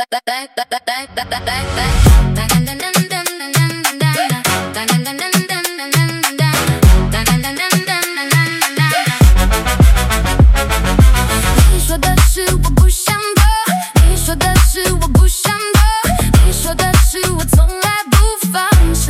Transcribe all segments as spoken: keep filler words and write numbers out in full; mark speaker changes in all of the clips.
Speaker 1: 你说的是我不想的，你说的是我不想的，你说的是我从来不放手。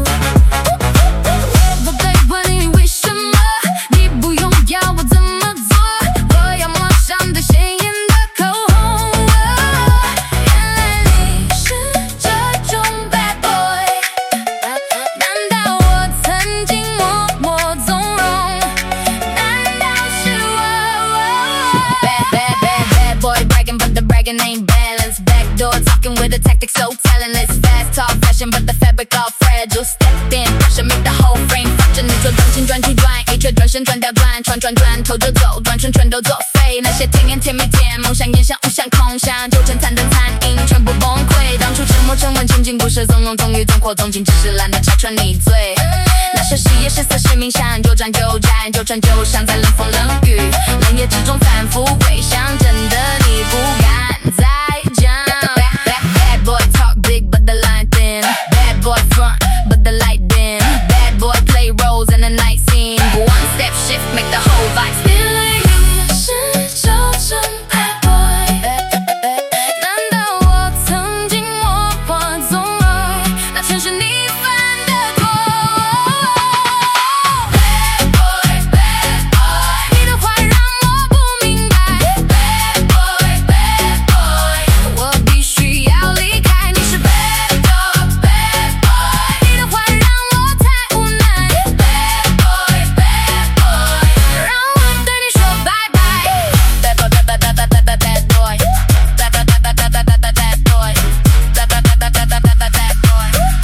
Speaker 1: 宝贝，问你为什么？你不用要我怎么做，我要抹上最鲜艳的口红。原来你是这种 bad boy， 难道我曾经默默纵容？难道是我 bad bad bad bad boy bragging but the bragging ain't balanced, backdoor talking with a tactic so talentless, fast talk fashion but the fabric all fragile, step in pressure make the whole frame fracture， 你说转心转去转，一圈转身转掉转，转转转头就走，转身全都作废，那些甜言甜蜜甜，梦想烟想无想空想，纠缠惨的残影全部崩溃，当初沉默沉稳情景不是纵容纵欲纵火纵情，只是懒得拆穿你罪，那些誓言是死是冥想，纠缠纠缠纠缠就像在冷风冷雨冷夜之中反复回想，真的你不敢再讲。 Bad boy talk big but the line thin, bad boy front but the light dim, bad boy play roles in the night scene, one step shift make the whole vibe spin。 是这种 bad boy， 难道我曾经默默纵容，那全是你犯的错。 Bad boy bad boy， 你的话让我不明白。 Bad boy bad boy， 我必须要离开，你是 bad dog bad boy， 你的话让我太无奈。 Bad boy bad boy， 让我对你说拜拜。 Bad boy bad bad bad bad bad bad boy， bad bad bad bad bad bad bad bad boy， bad bad bad bad bad bad bad bad boy。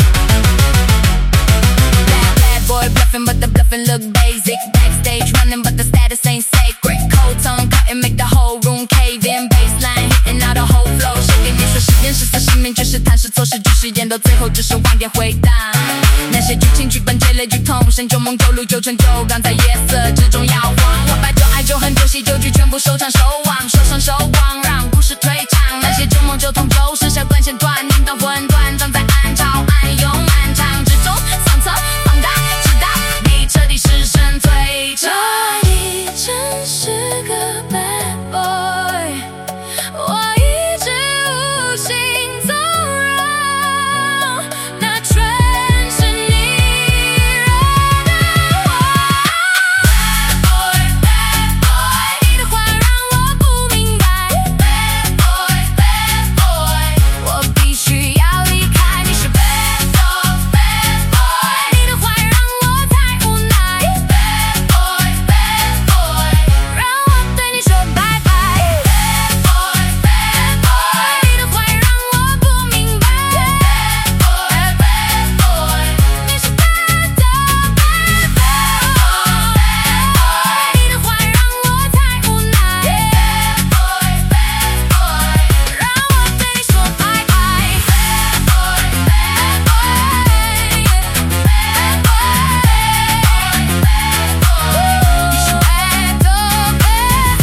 Speaker 1: Bad bad boy bluffing but the bluffing look basic, backstage running but the status ain't sacred, cold tongue cutting make the whole room cave in, baseline hitting out the whole flow shaking， 你说时间是死是命，就是谈是错是剧是演，到最后只是晚点回答。那些剧情剧本追泪剧痛，深就梦就路就成就刚在夜色之中摇晃，我把就爱就恨就喜就剧全部收场收网，收上收网让故事退场，那些就梦就痛就是小断线断，念到混乱站在暗潮暗涌漫长之中，上侧放大直到你彻底失神退场。你真是个 bad boy， 我一直无心纵容，那全是你惹的祸。 Bad boy bad boy， 你的话让我不明白。 Bad boy bad boy， 我必须要离开，你是 bad dog bad boy， 你的话让我太无奈。 Bad boy bad boy， 让我对你说拜拜。 Bad boy bad boy， 你的话让我不明白。 Bad boy bad boy， 你是 bad dog bad boy， 你的话让我太无奈。 Bad boy bad boy， 让我对你说拜拜。 Bad boy bad boy， bad boy bad boy， 你是 bad dog bad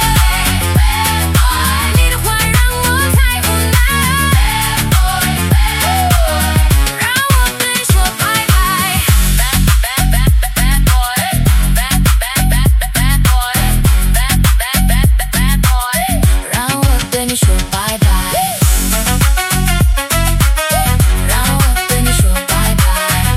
Speaker 1: boy， 你的话让我太无奈。 Bad boy bad boy， 让我对你说拜拜。 Bad bad bad bad boy， bad bad bad bad boy， bad bad bad bad boy， 让我对你说拜拜。 让我对你说拜拜，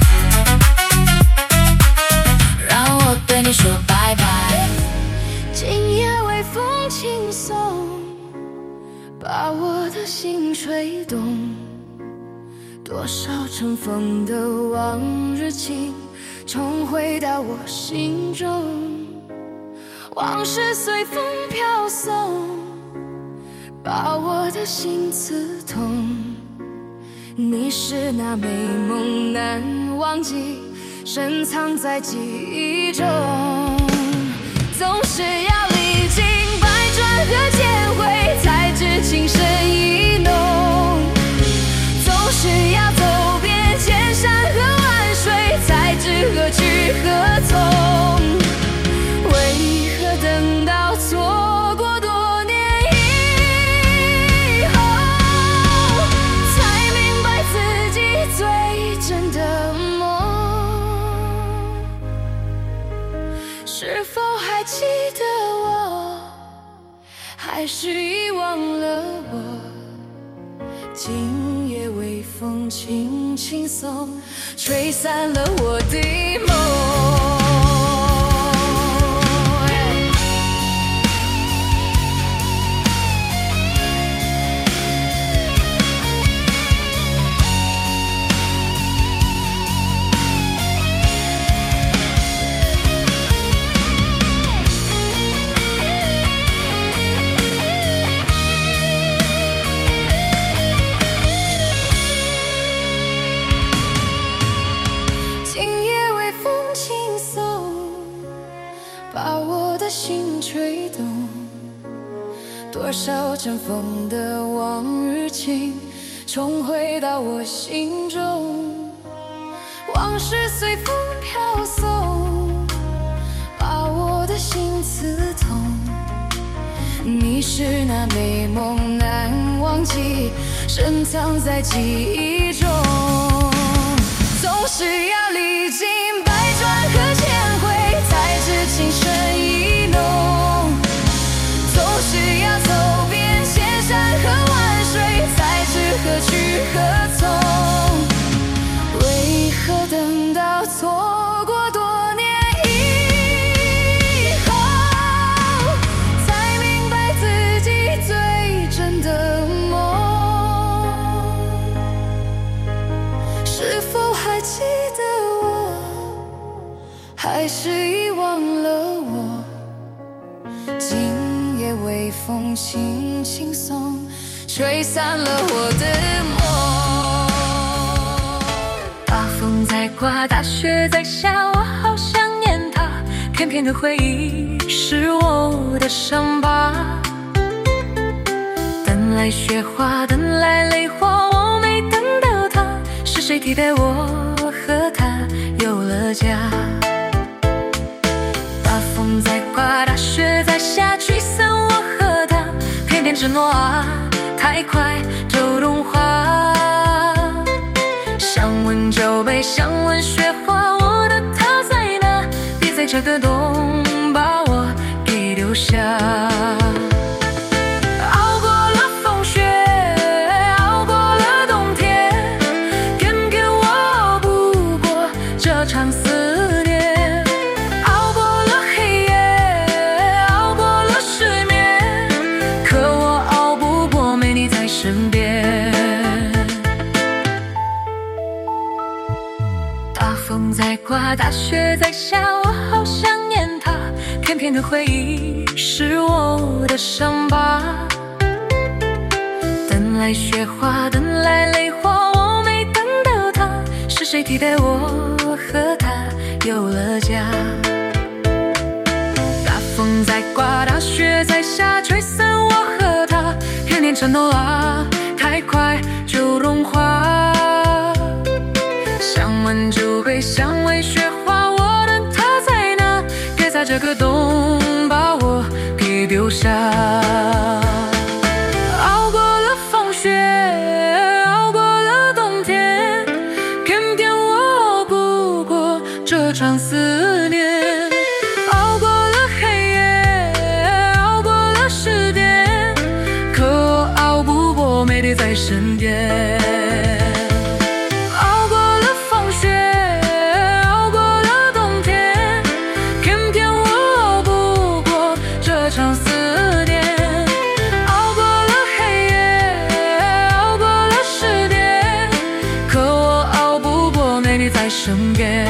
Speaker 1: 让我对你说拜拜。今夜微风轻送，把我的心吹动，多少尘封的往日情重回到我心中，往事随风飘送，把我的心刺痛。你是那美梦难忘记，深藏在记忆中，总是要历经百转和千回，才知情深意浓，总是要走遍千山和万水，才知何去何从。为何等到错过多年以后， 还是遗忘了我？今夜微风轻轻送，吹散了我的梦。把我的心吹动，多少尘封的往日情重回到我心中，往事随风飘送，把我的心刺痛。你是那美梦难忘记，深藏在记忆中，总是要历经百转和千回，才知情深意浓。总是要走遍千山和万水，才知何去何从。为何等到错过多年以后，才明白自己最真的梦？是否还记得我？还是遗忘了我？今夜微风轻轻送，吹散了我的梦。大风在刮，大雪在下，我好想念他，片片的回忆是我的伤疤。等来雪花，等来泪花，我没等到他，是谁替代我和他有了家？大风在刮，大雪在下，吹散我和他，偏偏承诺啊，太快就融化。想问酒杯，想问雪花，我的他在哪？别在这个冬把我给丢下。熬过了风雪，熬过了冬天，偏偏我熬不过这场思念。熬过了黑夜，熬过了失眠，可我熬不过没你在身边。大风在刮，大雪在下，我好想念他，片片的回忆是我的伤疤。等来雪花，等来泪花，我没等到他，是谁替代我和他有了家？大风在刮，大雪在下，吹散我和他，偏偏承诺啊，太快就融化。想问酒杯，想问雪花，我的他在哪？别在这个冬把我给丢下。熬过了风雪，熬过了冬天，偏偏我熬不过这场思念。熬过了黑夜，熬过了失恋，可我熬不过没你在身边。在身边，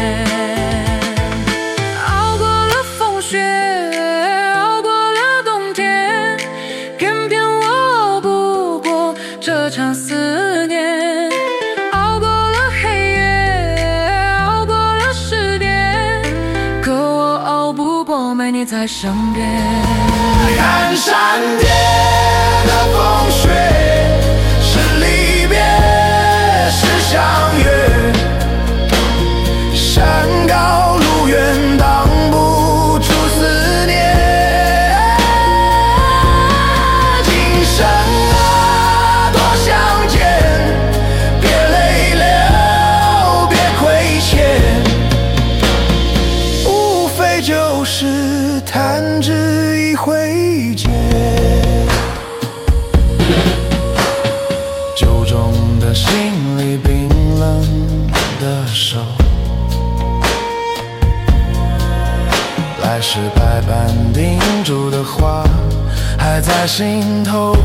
Speaker 1: 熬过了风雪，熬过了冬天，偏偏我熬不过这场思念。熬过了黑夜，熬过了失恋，可我熬不过没你在身边。
Speaker 2: 看山巅的风雪，是离别，是相约。山高路远，挡不住思念。今生啊，多相见，别泪流，别亏欠，无非就是弹指一挥间。 在心头，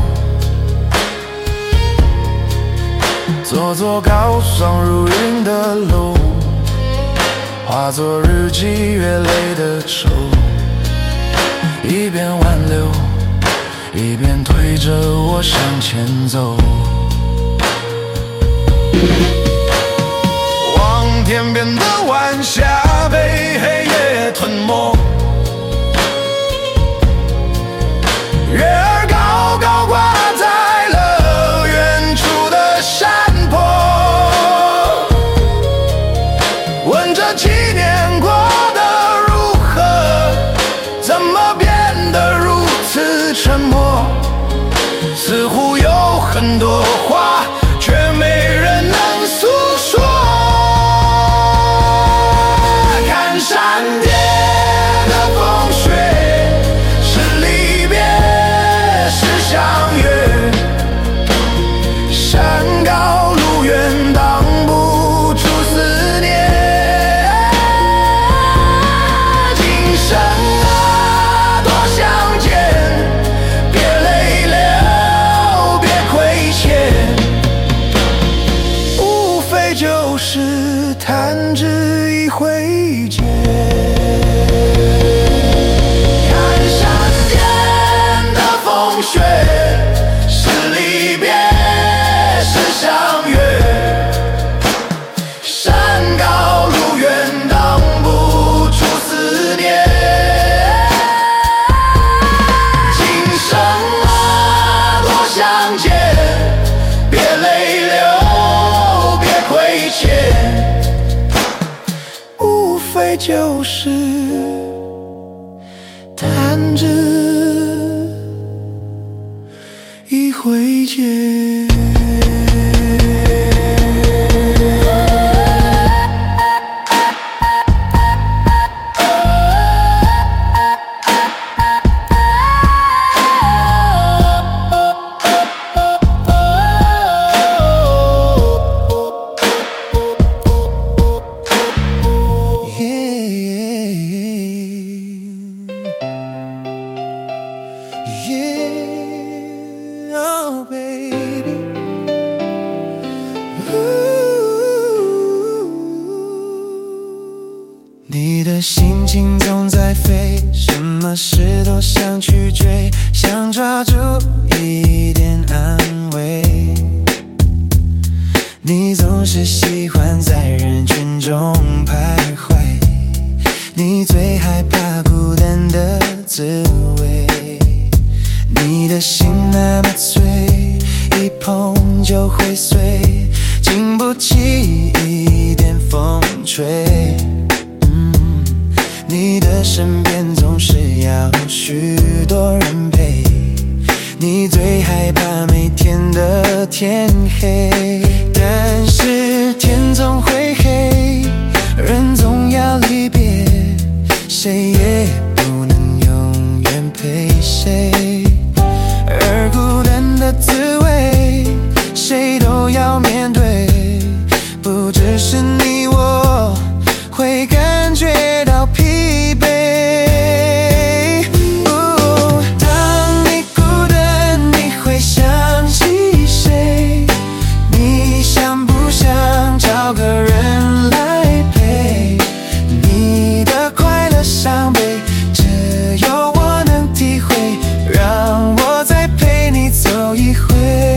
Speaker 2: 座座高耸入云的楼，化作日积月累的愁，一边挽留，一边推着我向前走。望天边的晚霞被黑夜吞没，月儿高高挂在了远处的山坡，问这几年过得如何，怎么变得如此沉默，似乎有很多话却没人能诉说。看山巅的风雪，是离别是相约，山高路远挡不住思念。今生啊多相见，别泪流别亏欠，无非就是弹指一挥间。看山巅的风雪，是离别是相约，山高路远挡不住思念。今生啊多相见，别泪流别亏欠，无非就是弹指一挥间。Yeah, oh baby, ooh, 你的心情总在飞，什么事都想去追，想抓住一点安慰。你总是喜欢在人群中徘徊，你最害怕孤单的滋味。你的心那么脆，一碰就会碎，经不起一点风吹。嗯，你的身边总是要许多人陪，你最害怕每天的天黑。但是天总会黑，人总要离别，谁也不能永远陪谁。而孤单的滋味，谁都要面对，不只是你我会感觉到疲惫。哦，当你孤单，你会想起谁？你想不想找个人来陪？你的快乐伤悲，只有我能体会，让我再陪你走一回。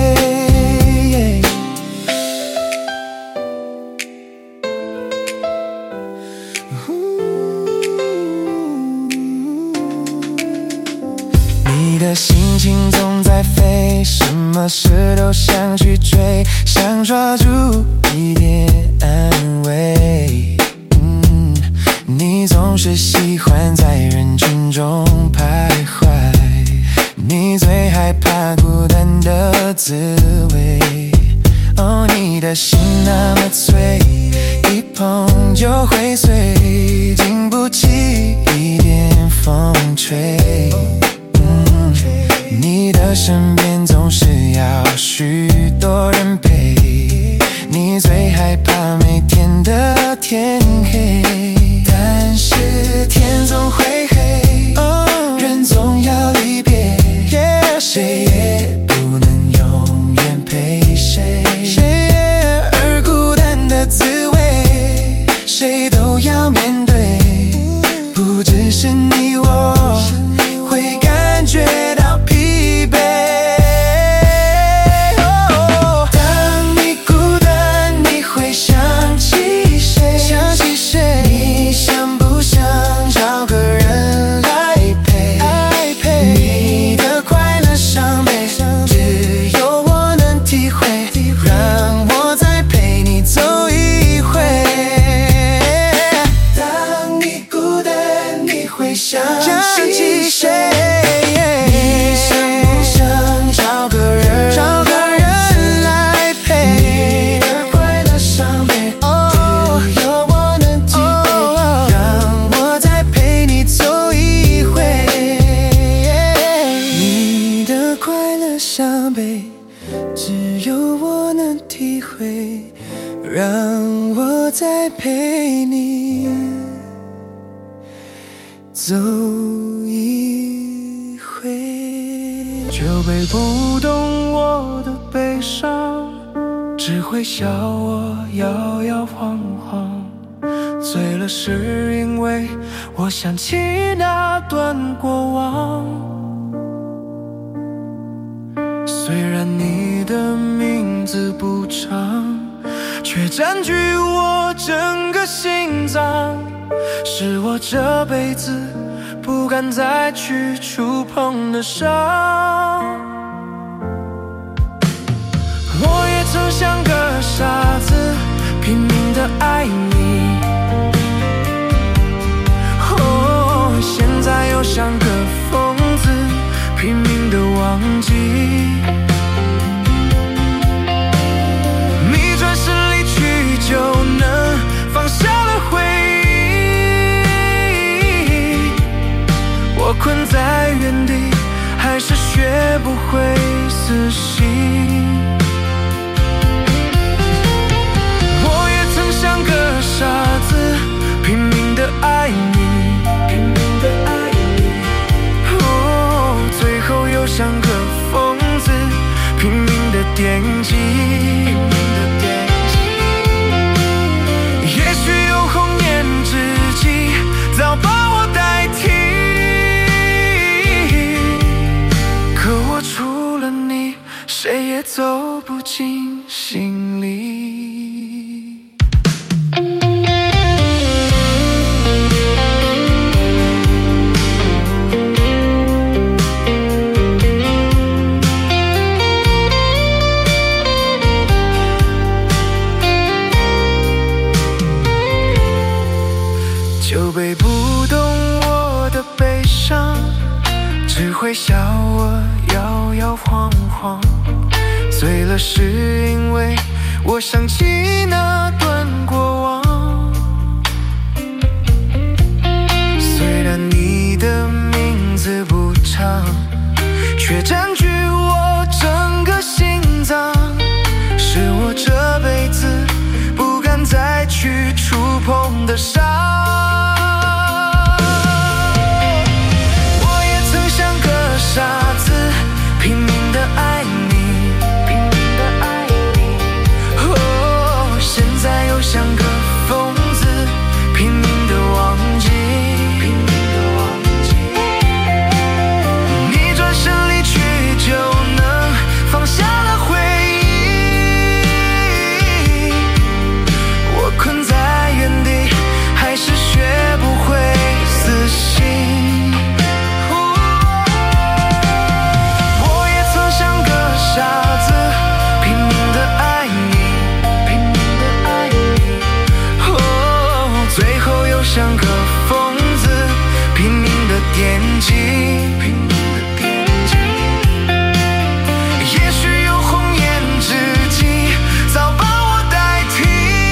Speaker 2: 你的心情总在飞，什么事都想去追，想抓住一点安慰。嗯，你总是喜欢在人群中徘徊，你最害怕孤单的滋味。哦，你的心那么脆，一碰就会碎，经不起一点风吹。嗯，你的身边总是要许多人陪，你最害怕每天的天黑。但是天总会黑，人总要离别，谁体会，让我再陪你走一回。酒杯不懂我的悲伤，只会笑我摇摇晃晃。醉了是因为我想起那段过往。虽然你的名字不长，却占据我整个心脏，是我这辈子不敢再去触碰的伤。我也曾像个傻子，拼命地爱你，哦，现在又像个疯子，拼命地忘记。你转身离去，就能放下了回忆。我困在原地，还是学不会死心。我也曾像个傻子，拼命地爱你，拼命地爱你，哦，最后又像个疯子，拼命地惦记，拼命地惦记。也许有红颜知己早把我代替，可我除了你，谁也走不进心里。酒杯不懂我的悲伤，只会笑我摇摇晃晃。醉了是因为我想起那段过往。虽然你的名字不长，却占据我整个心脏，是我这辈子不敢再去触碰的伤。傻子，拼命地爱你，拼命地爱你，哦，现在又像个疯子，拼命地忘记，拼命地忘记。你转身离去，就能放下了回忆。我困在原地，还是学不会死心。傻子，拼命地爱你，拼命地爱你，哦，最后又像个疯子，拼命地惦记，拼命地惦记。也许有红颜知己早把我代替，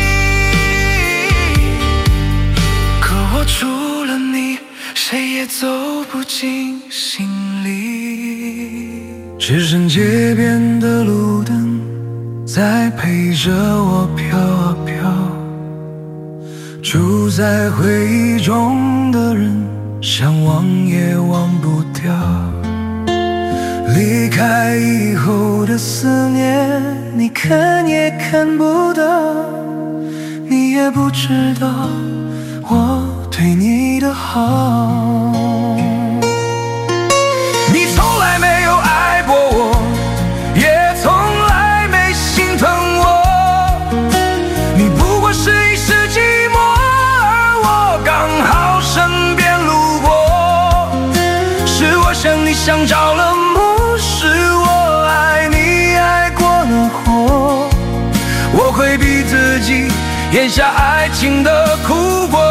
Speaker 2: 可我除了你，谁也走不进心里。只剩街边的路灯在陪着我飘啊飘，住在回忆中的人想忘也忘不掉。离开以后的思念，你看也看不到，你也不知道我对你的好。你从来没有爱过我，也从来没心疼我，你不过是一时寂寞，而我刚好身边路过。是我想你想着了魔，是我爱你爱过了火，我回避自己咽下爱情的苦果。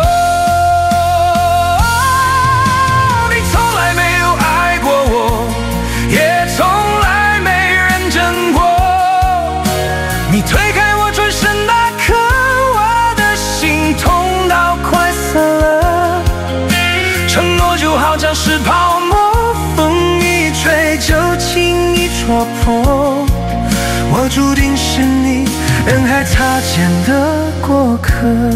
Speaker 2: 你推开我转身那刻，我的心痛到快死了。承诺就好像是泡沫，风一吹就轻易戳破。我注定定是你人海擦肩的过客。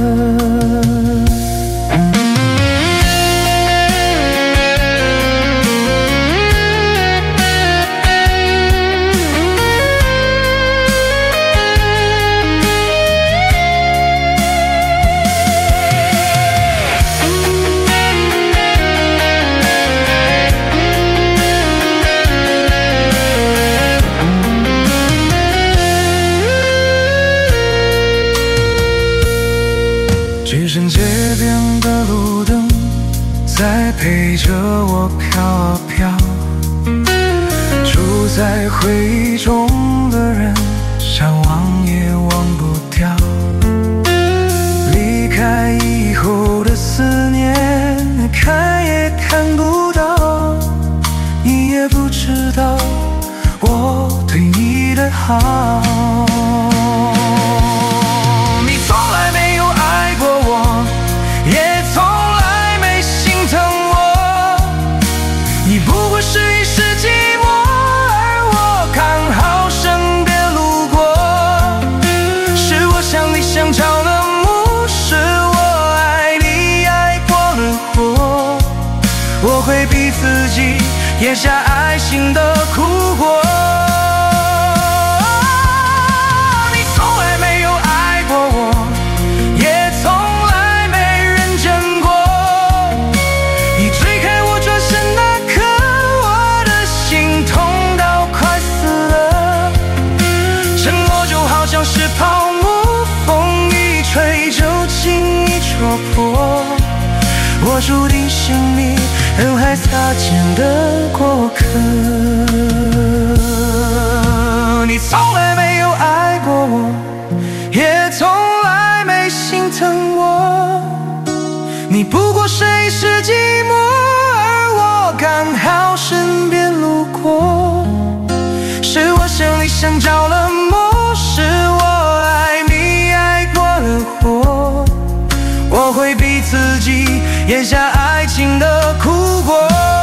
Speaker 2: 只剩街边的路灯在陪着我飘啊飘，住在回忆中的人想忘也忘不掉，离开以后的思念看也看不到，你也不知道我对你的好。我会逼自己咽下爱情的苦果。你从来没有爱过我，也从来没认真过。你推开我转身那刻，我的心痛到快死了。承诺就好像是泡沫，风一吹就轻易戳破。我注定是你人海擦肩的过客。你从来没有爱过我，也从来没心疼我。你不过是一时寂寞，而我刚好身边路过。是我想你想着了魔，是我爱你爱过了火。我会逼自己咽下爱情的苦果。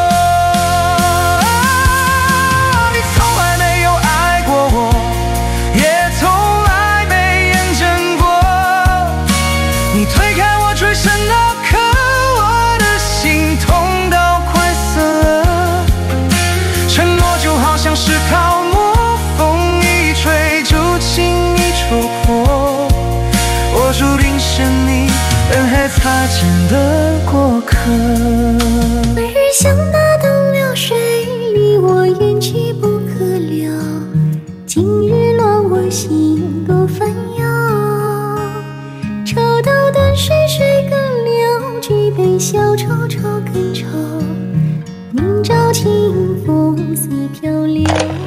Speaker 2: 你从来没有爱过我，也从来没认真过。你推开我转身那刻，我的心痛到快死了。承诺就好像是泡沫，风一吹就轻易戳破。我注定是你人海擦肩的过客。
Speaker 3: 每日像那东流水，离我远去不可了。今日乱我心多烦忧，抽刀断水水更流，举杯消愁愁更愁。明朝清风似飘流。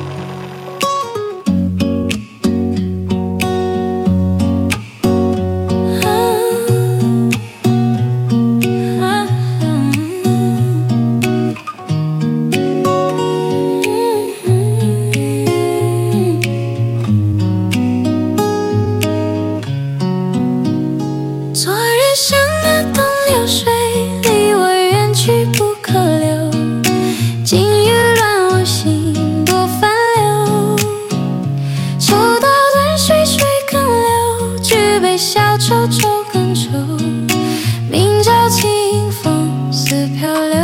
Speaker 1: 愁愁更愁，明朝清风似飘流。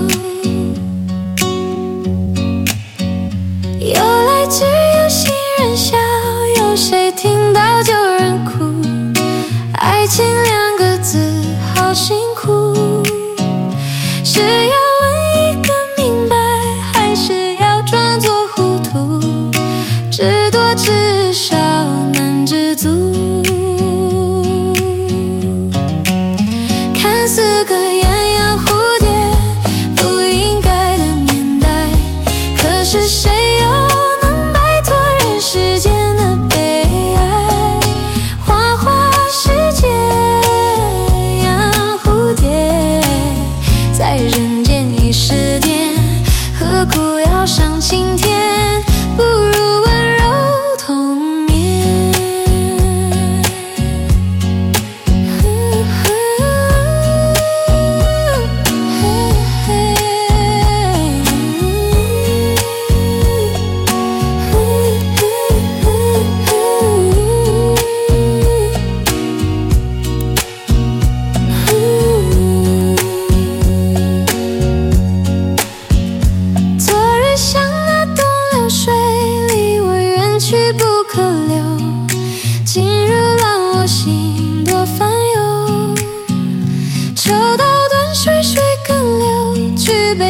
Speaker 1: 有来只有新人笑，有谁听到旧人哭？爱情两个字好辛苦，是要问一个明白，还是要装作糊涂？知多知少难知足。看似个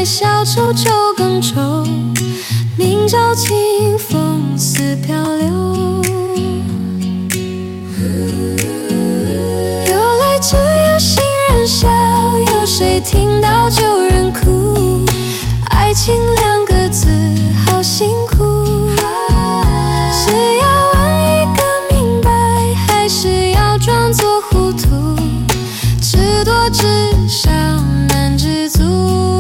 Speaker 3: 小丑就更丑，明朝清风似漂流。有泪只有新人笑，有谁听到旧人哭？爱情两个字好辛苦，是要问一个明白，还是要装作糊涂？知多知少难知足。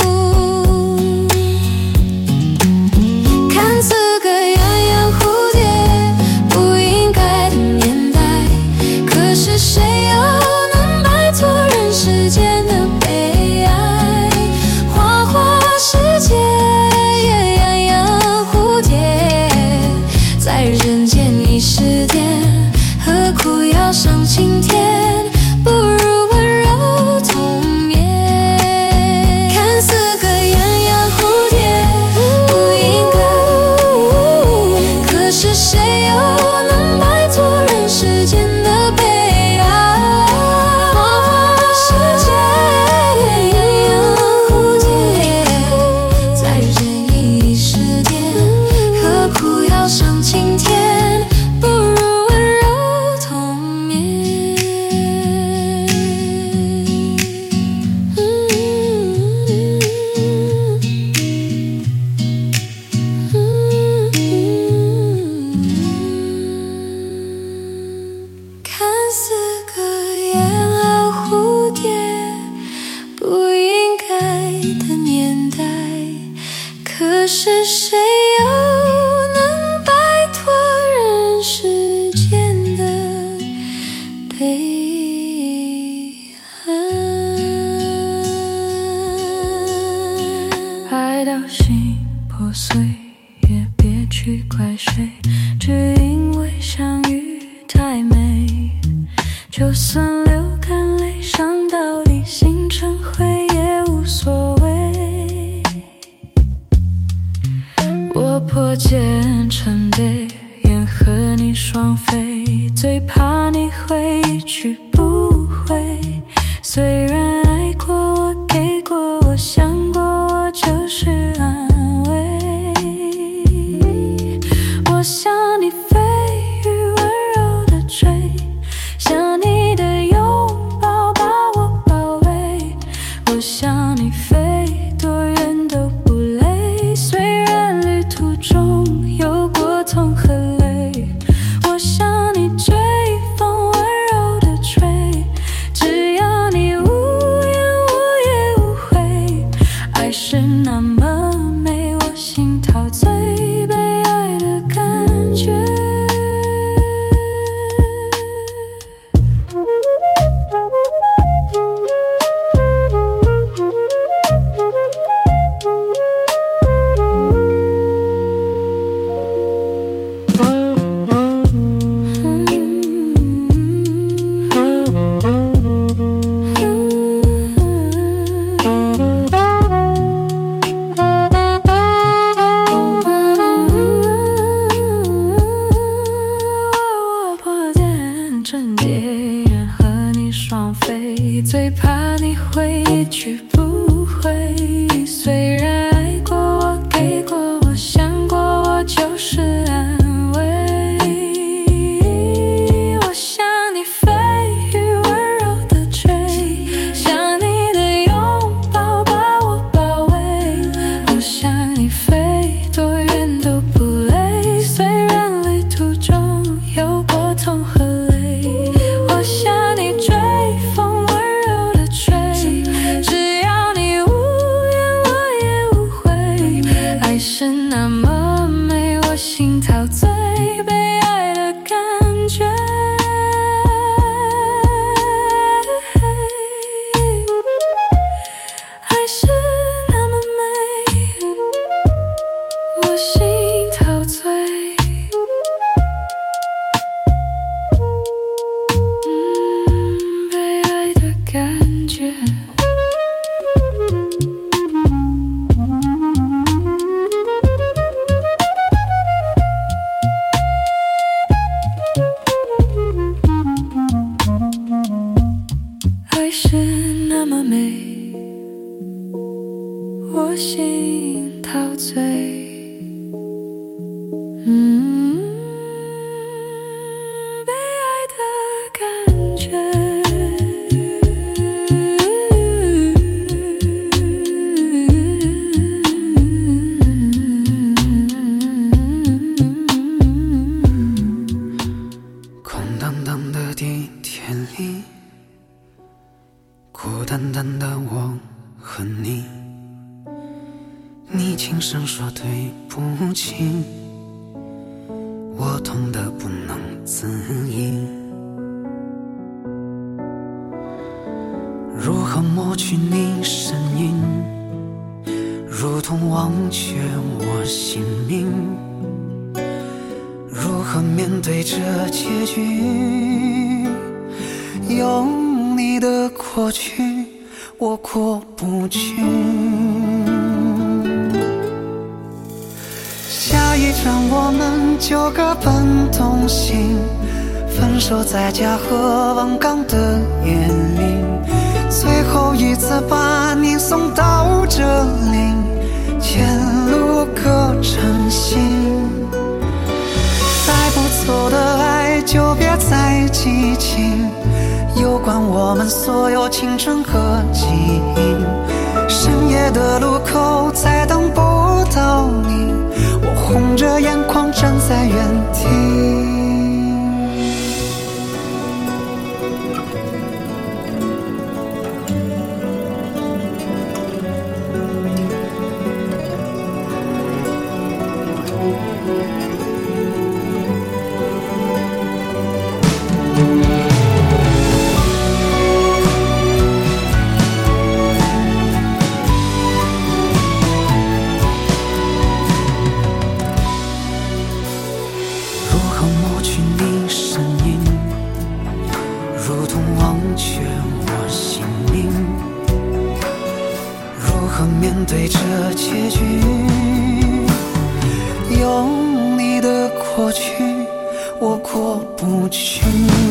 Speaker 3: 看似个鸳鸯蝴蝶不应该的年代，可是谁又能摆脱人世间的悲哀？花花世界鸳鸯蝴蝶，在人间已是癫，何苦要上青天？不如温柔同眠。看似个鸳鸯蝴蝶不应该，可是谁又能摆脱人世间的悲哀？花花世界鸳鸯蝴蝶，在人已是癫，何苦要上青天？不如温柔同眠。看似个鸳鸯蝴蝶不应该的年代，可是谁又能摆脱人世间的悲哀？爱到心破碎，也别去怪谁，只因为相遇太美。就算流干泪，伤到底心成灰也无所谓。我破茧成蝶，愿和你双飞，最怕你会一去不回。虽然爱过我，给过我，想过我，就是安慰。我想你飞羽温柔的追，想你的拥抱把我包围。我想你飞多远都不累，虽然旅途中有过痛和泪。我想你追风温柔的吹，只要你无言我也无悔。爱是那么美，我心陶醉被爱的感觉。我破茧成蝶，愿和你双飞，最怕你会一去不回。虽然爱过我，给过我，想过我，就是安慰。我想你飞羽温柔的吹，想你的拥抱把我包围。我想你飞多远都不累，虽然旅途中有过痛和泪。我想你追风温柔的吹，只要你无言我也无悔。爱是那么美，我心陶醉被爱的感觉。爱是那么美，我心陶醉。
Speaker 2: 地铁里，孤单单的我和你，你轻声说对不起，我痛得不能自已。如何抹去你身影，如同忘却我姓名，如何面对这结局？有你的过去我过不去，下一站我们就各奔东西，分手在嘉禾望岗的夜里，最后一次把你送到这里，前路各珍惜，带不走的爱就别再激情，有关我们所有青春和记忆，深夜的路口再等不到你，我红着眼眶站在原地。面对这结局，有你的过去我过不去，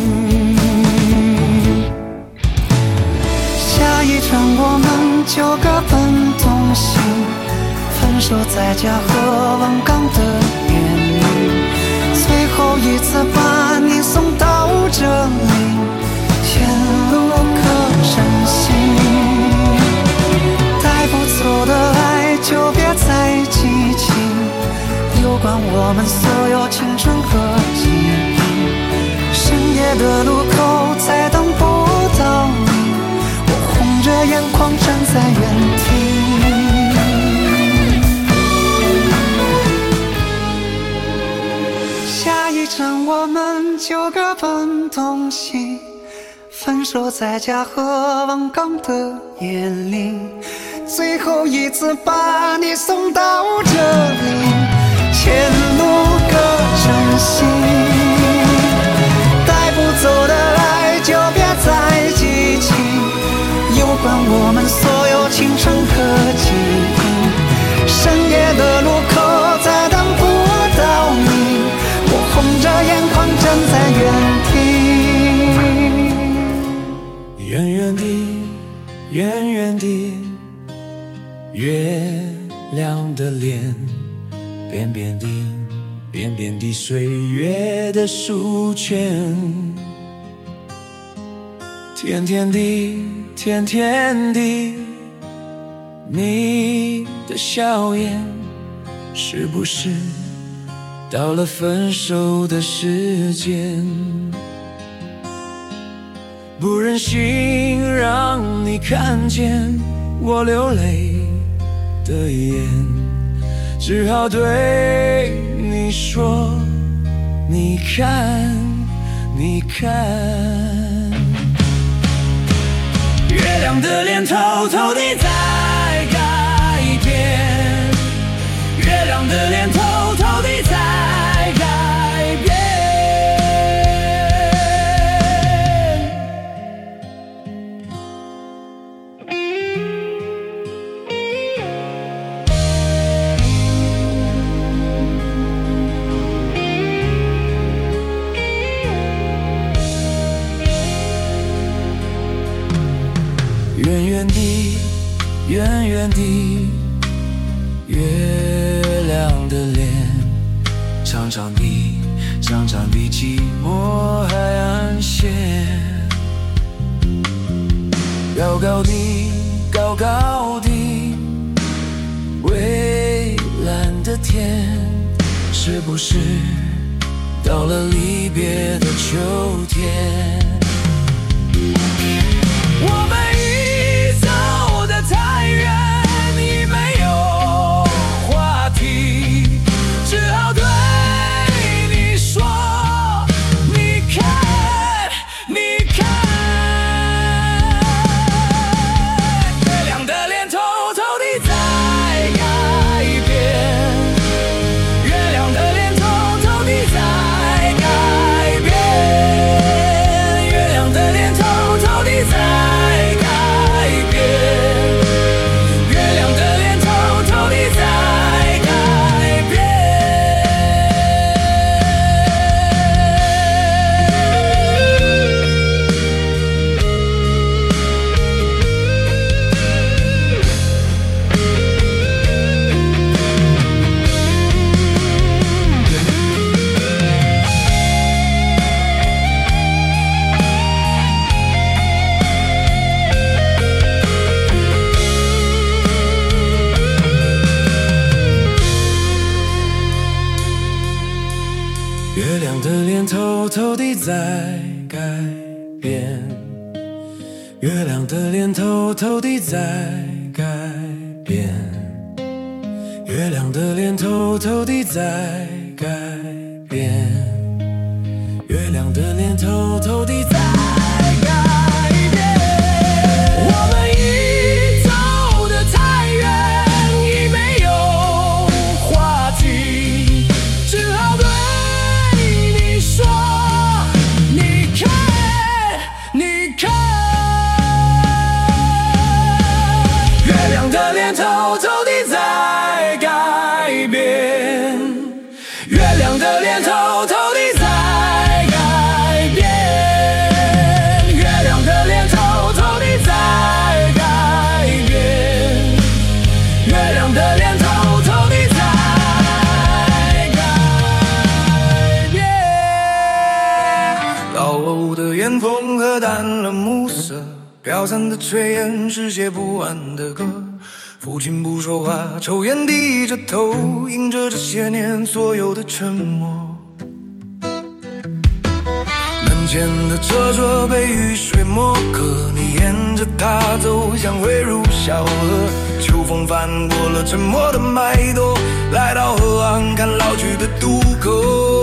Speaker 2: 下一站我们就各奔东西，分手在嘉禾望岗的夜里，最后一次把你送到这里，前路可珍惜，不走的爱就别再激情，有关我们所有青春和记忆，深夜的路口再等不到你，我红着眼眶站在原地，下一站我们就各奔东西，分手在嘉禾望岗的夜里，最后一次把你送到这里，前路各珍惜，带不走的爱就别再激情，有关我们所有青春和记忆，深夜的路口再等不到你，我红着眼眶站在原地，远远地，远远地，月亮的脸，扁扁的，扁扁的岁月的书卷，甜甜的，甜甜的，你的笑颜，是不是到了分手的时间？不忍心让你看见我流泪的眼，只好对你说，你看，你看，月亮的脸偷偷地在改变，月亮的脸偷偷地在改变，远远地，远远地，月亮的脸，长长的，长长的寂寞海岸线，高高的，高高的，蔚蓝的天，是不是到了离别的秋天？ 地在改变，月亮的脸偷偷地在改变，月亮的脸偷偷地在改变，月亮的脸偷偷地在改变。我们已走得太远，已没有话题，只好对你说，你看，你看，月亮的脸偷偷地在改变，月亮的脸偷偷地在改变，月亮的脸偷偷地在改变，月亮的脸偷偷地在改变。老欧的烟风喝淡了暮色，飘散的炊烟是写不完的歌。父亲不说话，抽烟低着头，迎着这些年所有的沉默。门前的车车被雨水磨刻，你沿着它走向汇入小河。秋风翻过了沉默的脉动，来到河岸看老去的渡口。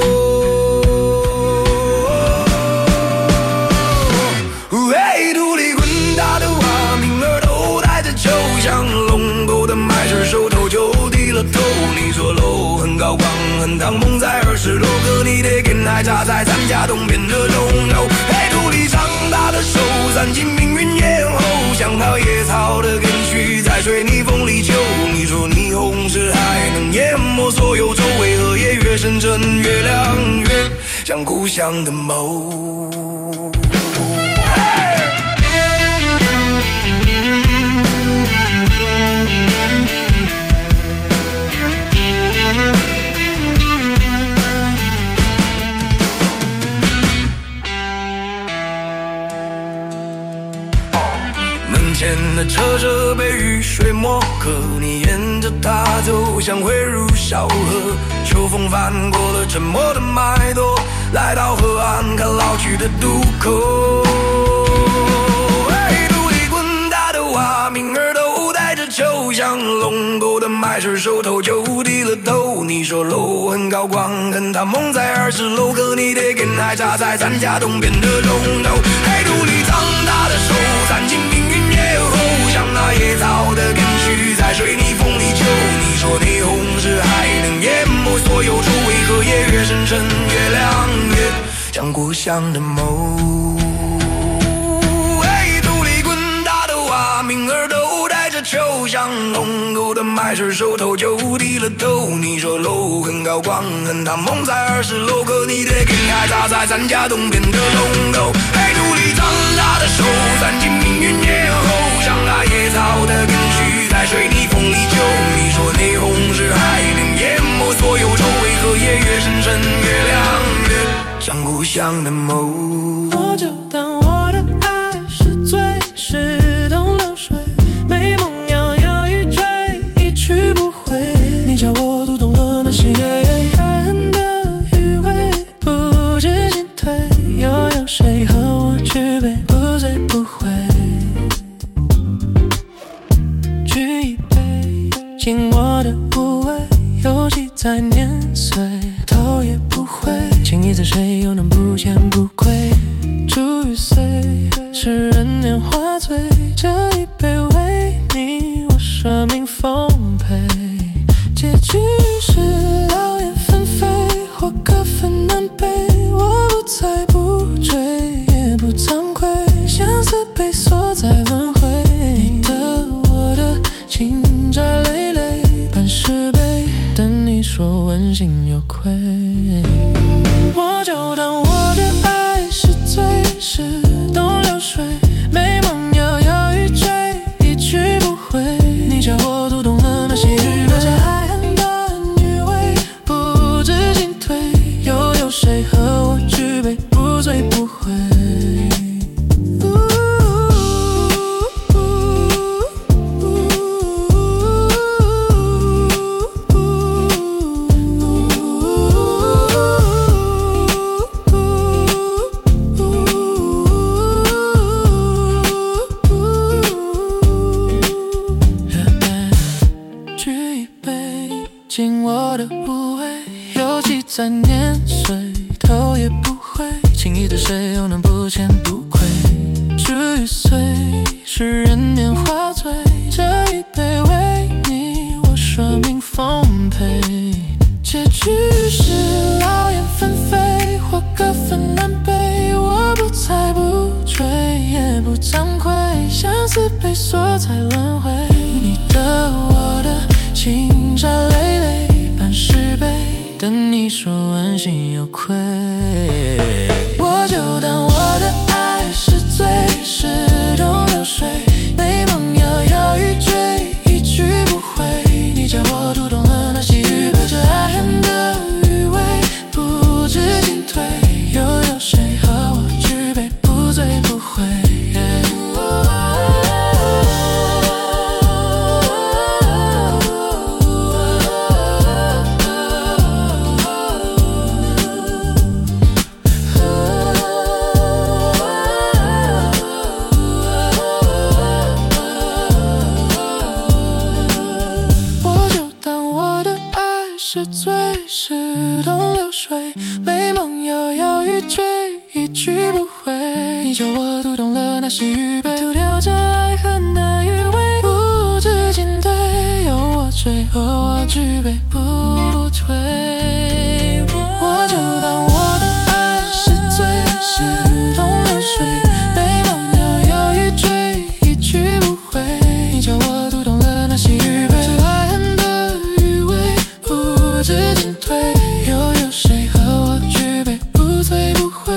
Speaker 2: 嘿，土里滚大的蛙鸣儿都带着酒香，龙沟的麦穗手头就低了头。你说楼很高光，很唐梦在二十楼，可你的根还扎在咱家东边的钟楼。嘿，土里长大的手，散进命运咽喉，像条野草的根须在水泥缝里揪。你说霓虹是还能淹没所有周围，荷叶越深沉，月亮越像故乡的眸。门前的车车被雨水磨刻，你沿着它走向汇入小河。秋风翻过了沉默的脉动，来到河岸看老去的渡口。嘿，土里滚大的蛙鸣儿都带着酒香，龙沟的麦穗手头就低了头。你说楼很高光，很唐梦在二十楼，可你的根还扎在咱家东边的钟楼。嘿，土里长大的手，散进命运咽喉，像那野草的根须在水泥缝里揪。你说霓虹是还能淹没所有周围，荷叶越深沉，月亮越像故乡的眸。嘿，土里滚大的蛙鸣儿都带着秋香，龙沟的麦穗手头就低了头。你说楼很高光，很唐梦在二十楼，可你的根还扎在咱家东边的龙沟。嘿，土里长大的手，散进命运咽喉，像那野草的根须在水泥缝里揪。你说霓虹是还能淹没所有周围，荷叶越深沉，月亮越像故乡的眸。
Speaker 4: 我就当我的爱是最是东流水，美梦摇摇欲坠，一去不回。你叫我读懂了那些人的余味，不知进退，又有谁和我举杯，不醉不回。举一杯，敬我的无畏，犹记在年岁，头也不回，情谊在谁又能不见不归？祝与岁，世人年华醉，这一杯为你，我舍命奉陪。结局是劳燕分飞，或各分南北，我不猜不追，也不惭愧，相思被锁在轮回。你的我的情债累累，半世悲，等你说问心有愧。我就当我的爱是再年岁，头也不回，轻易的谁又能不见不亏？至于岁，是人年华醉，这一杯为你，我生命丰沛。结局是劳燕分飞，或各分南北，我不猜不追，也不惭愧，相思被锁在轮回。你的我的情债累累，半世悲，等你说问心有愧。我就当我的爱是醉，是东流水，美梦摇摇欲坠，一去不回。你叫我读懂了那细雨被这爱恨的余味，不知进退，又有谁和我举杯不醉不回？是醉是东流水，美梦摇摇欲坠，一去不回。你叫我读懂了那是预备，涂掉这爱恨的余味，不知进退，有我追和我举杯不退。我就当我的爱是醉是东流水，美梦摇摇欲坠，一去不回。你叫我读懂了那是预备，这爱恨的余味，不知进退，又有谁和我举杯不醉不回？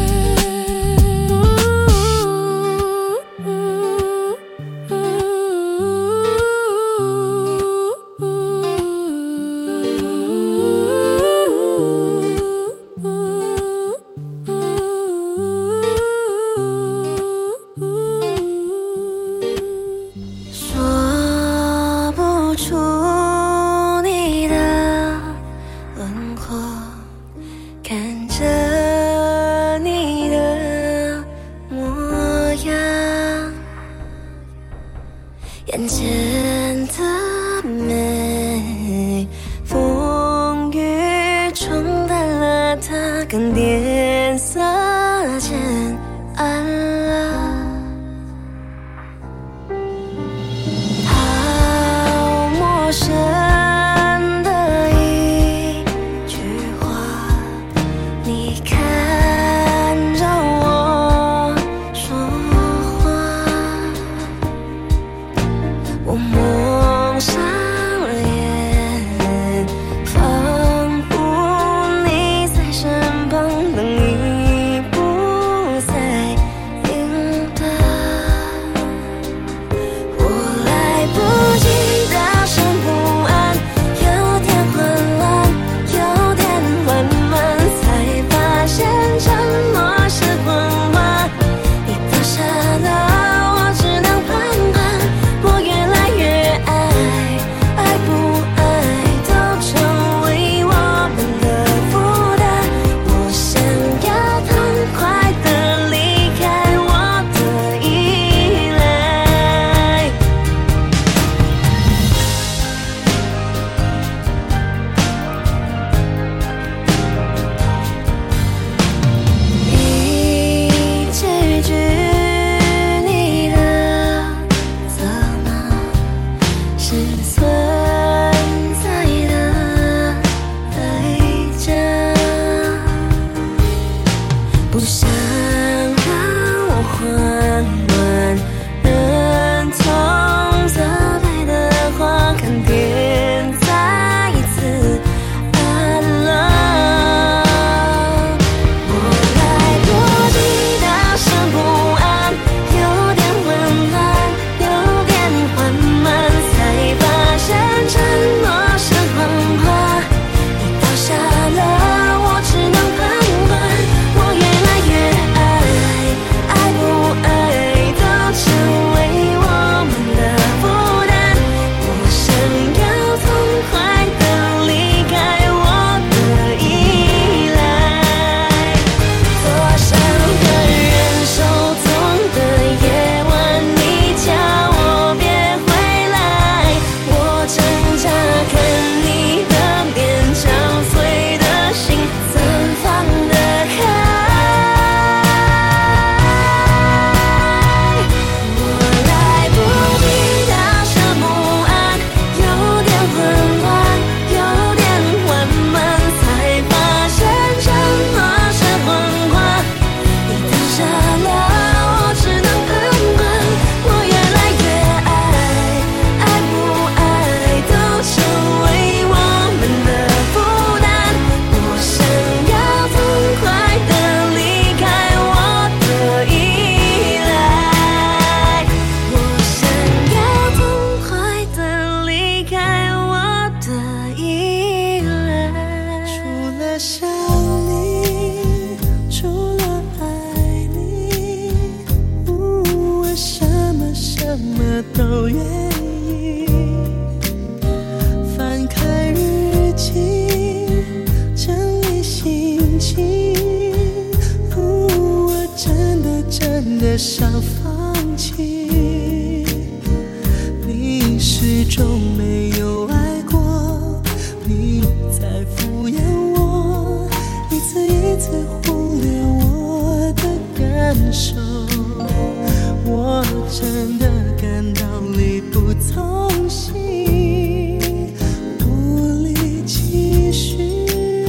Speaker 3: 说不出你的轮廓，看着你的模样，眼前的美，风雨冲淡了它，更颜色渐暗了。好陌生的一句话，你看着我说话，我默
Speaker 4: 都愿意。翻开日记，整理心情，我真的真的想放弃。你始终没有爱过，你在敷衍我，一次一次忽略我的感受。我真的感到力不从心，无力继续。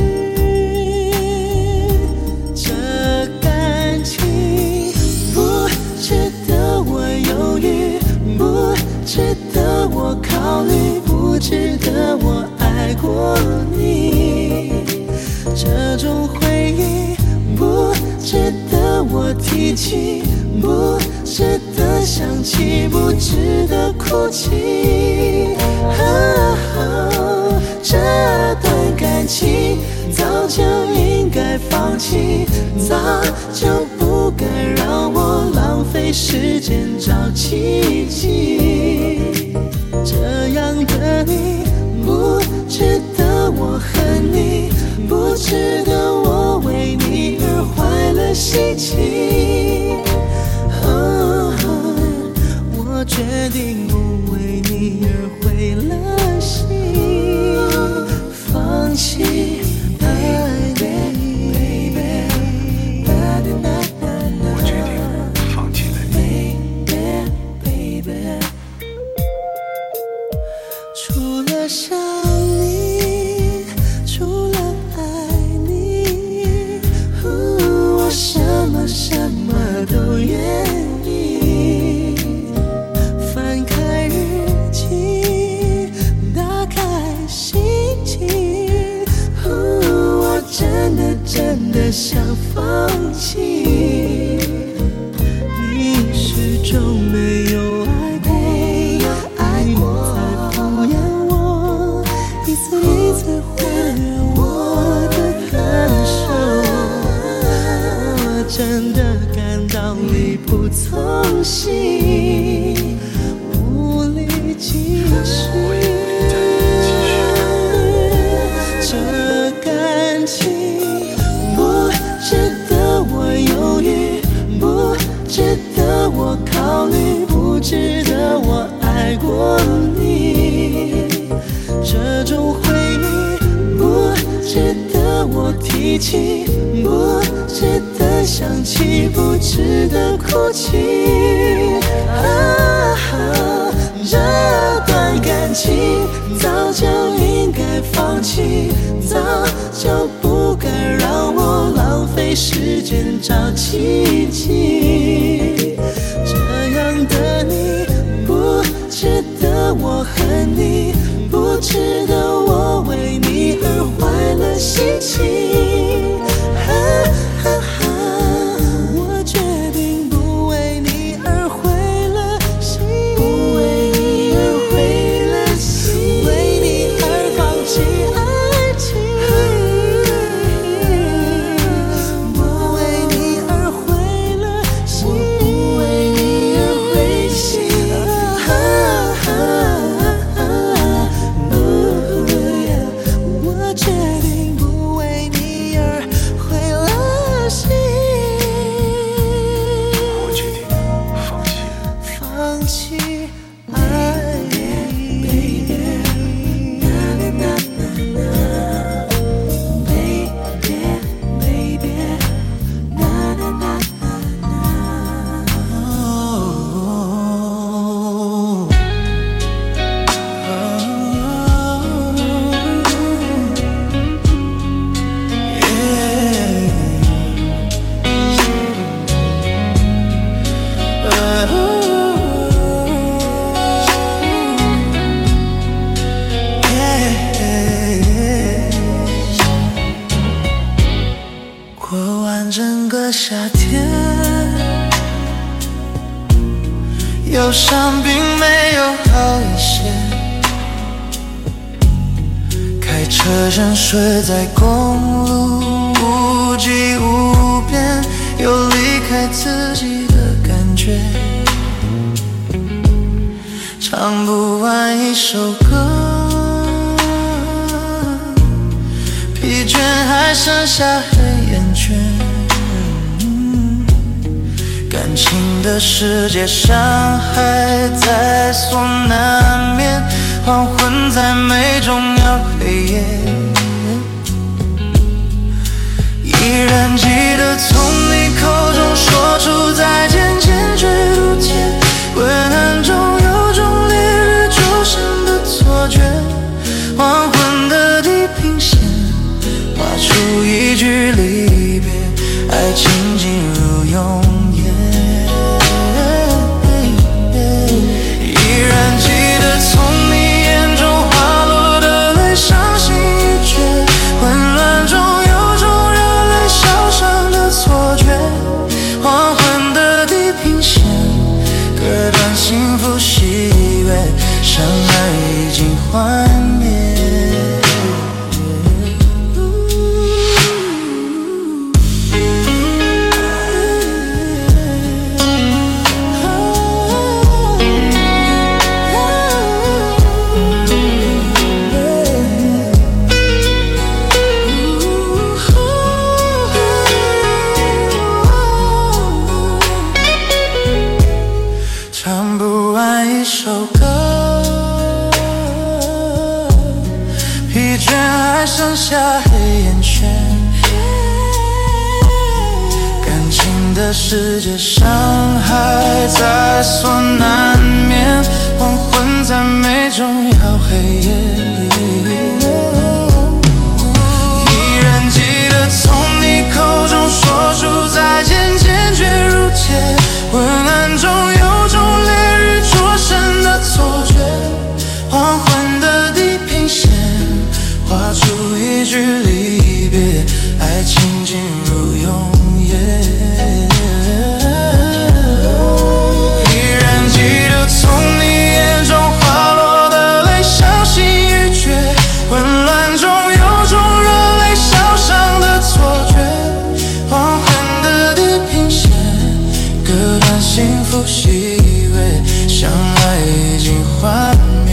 Speaker 4: 这感情不值得我犹豫，不值得我考虑，不值得我爱过你。这种回忆不值得我提起，不值得想起，不值得哭泣。哦，这段感情早就应该放弃，早就不该让我浪费时间找奇迹。这样的你不值得我恨你，不值得我为你而坏了心情。哦，我决定不为你而毁了心，放弃爱你。
Speaker 2: 我决定放弃了你。
Speaker 4: 除了想你，除了爱你，我什么什么都愿意。翻开日记，打开心情，我真的真的想放弃。你始终没有爱过，你在敷衍我，一次一次忽略我的感受。我真的感到力不从心，无力继续。这感情不值得我犹豫，不值得我考虑，不值得我爱过你。这种回忆不值得我提起，不值得想起，不值得哭泣。啊，这段感情早就应该放弃，早就不该让我浪费时间找奇迹。这样的你不值得我恨你，不值得我为你而坏了心情。啊啊啊，我决定不为你而毁了心，不为你而毁了心，为你而放弃爱情，不为你而毁了心，不为你而灰心。啊啊啊，我决定不为你而毁了心，
Speaker 2: 我决定放弃了。
Speaker 4: 放弃爱你。
Speaker 2: 过完整个夏天，忧伤并没有好一些。开车沉睡在公路，无际无边，有离开自己的感觉。 唱不完一首歌，疲倦还剩下黑眼圈。感情的世界，伤害在所难免，黄昏在美中要黑夜。依然记得从你口中说出再见，坚决如铁。昏暗中有种烈日灼身的错觉，黄昏的地平线，画出一句离别，爱情进入永夜。依然记得从你眼中滑落的泪，伤心欲绝，混乱中有种热泪烧伤的错觉，黄昏的地平线，割断幸福喜悦，相爱已经幻灭。唱不完一首歌，疲倦还剩下黑眼圈。感情的世界，伤害在所难免，黄昏在美中要黑夜。依然记得从你口中说出再见，坚决如铁，昏暗中有种烈日灼身的错觉，黄昏的地平线，画出一句离别，爱情进入永夜。依然记得从你眼中滑落的泪，伤心欲绝，混乱中有种热泪烧伤的错觉，黄昏的地平线，割断幸福喜悦，相爱已经幻灭。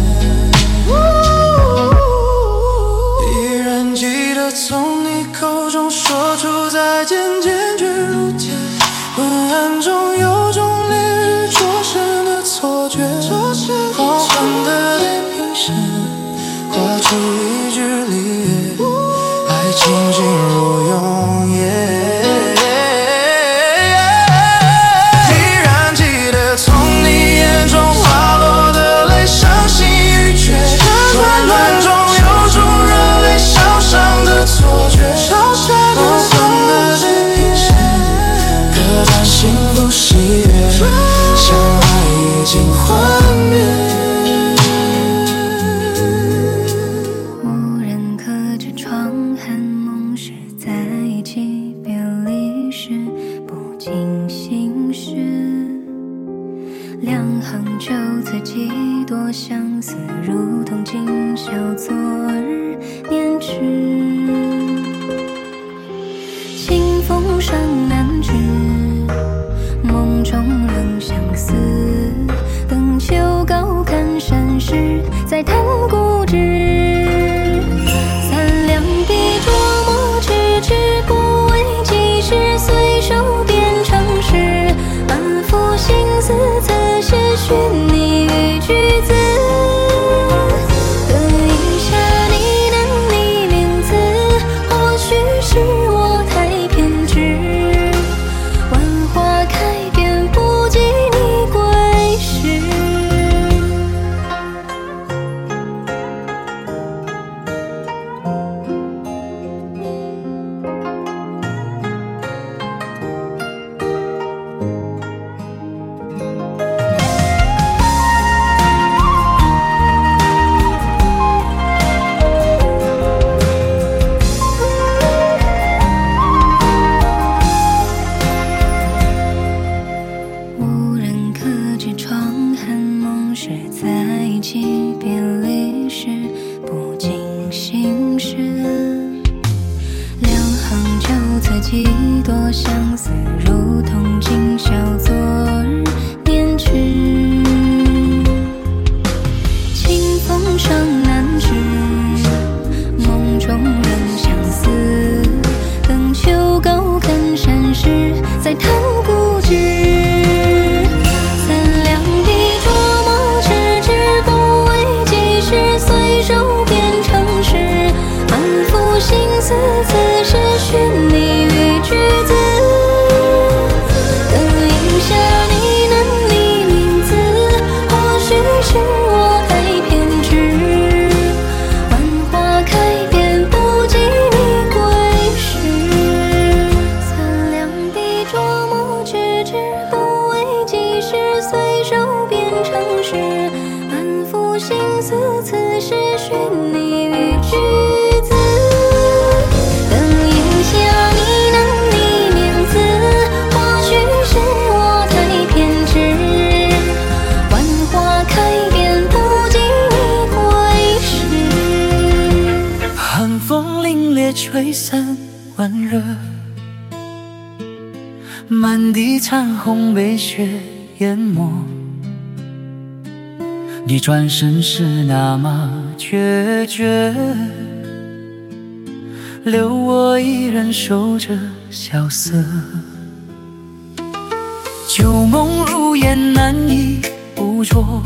Speaker 2: 依然记得从你口中说出再见，坚决如铁，昏暗中有种烈日灼身的错觉，黄昏的地平线，画出一句离别，爱情进入永夜。幸福喜悦，相爱已经幻灭。
Speaker 3: 无人隔着窗和梦是在一起，别离时不禁心事。两行就此几多相思，如同今宵昨日念之。清风上南枝，梦中仍相思，等秋高看山时，再谈故知。三两笔琢磨迟迟，不为几时，随手变成诗。满腹心思，侧写寻你语句子。等一下你能你名字，或许是我太偏执。 心思，此时寻你于句子，等一下你能的名字，或许是我太偏执，万花开遍不经意归时，
Speaker 2: 寒风凛冽吹散晚热，满地残红被雪淹没，你转身时那么决绝，留我一人守着萧瑟。旧梦如烟难以捕捉，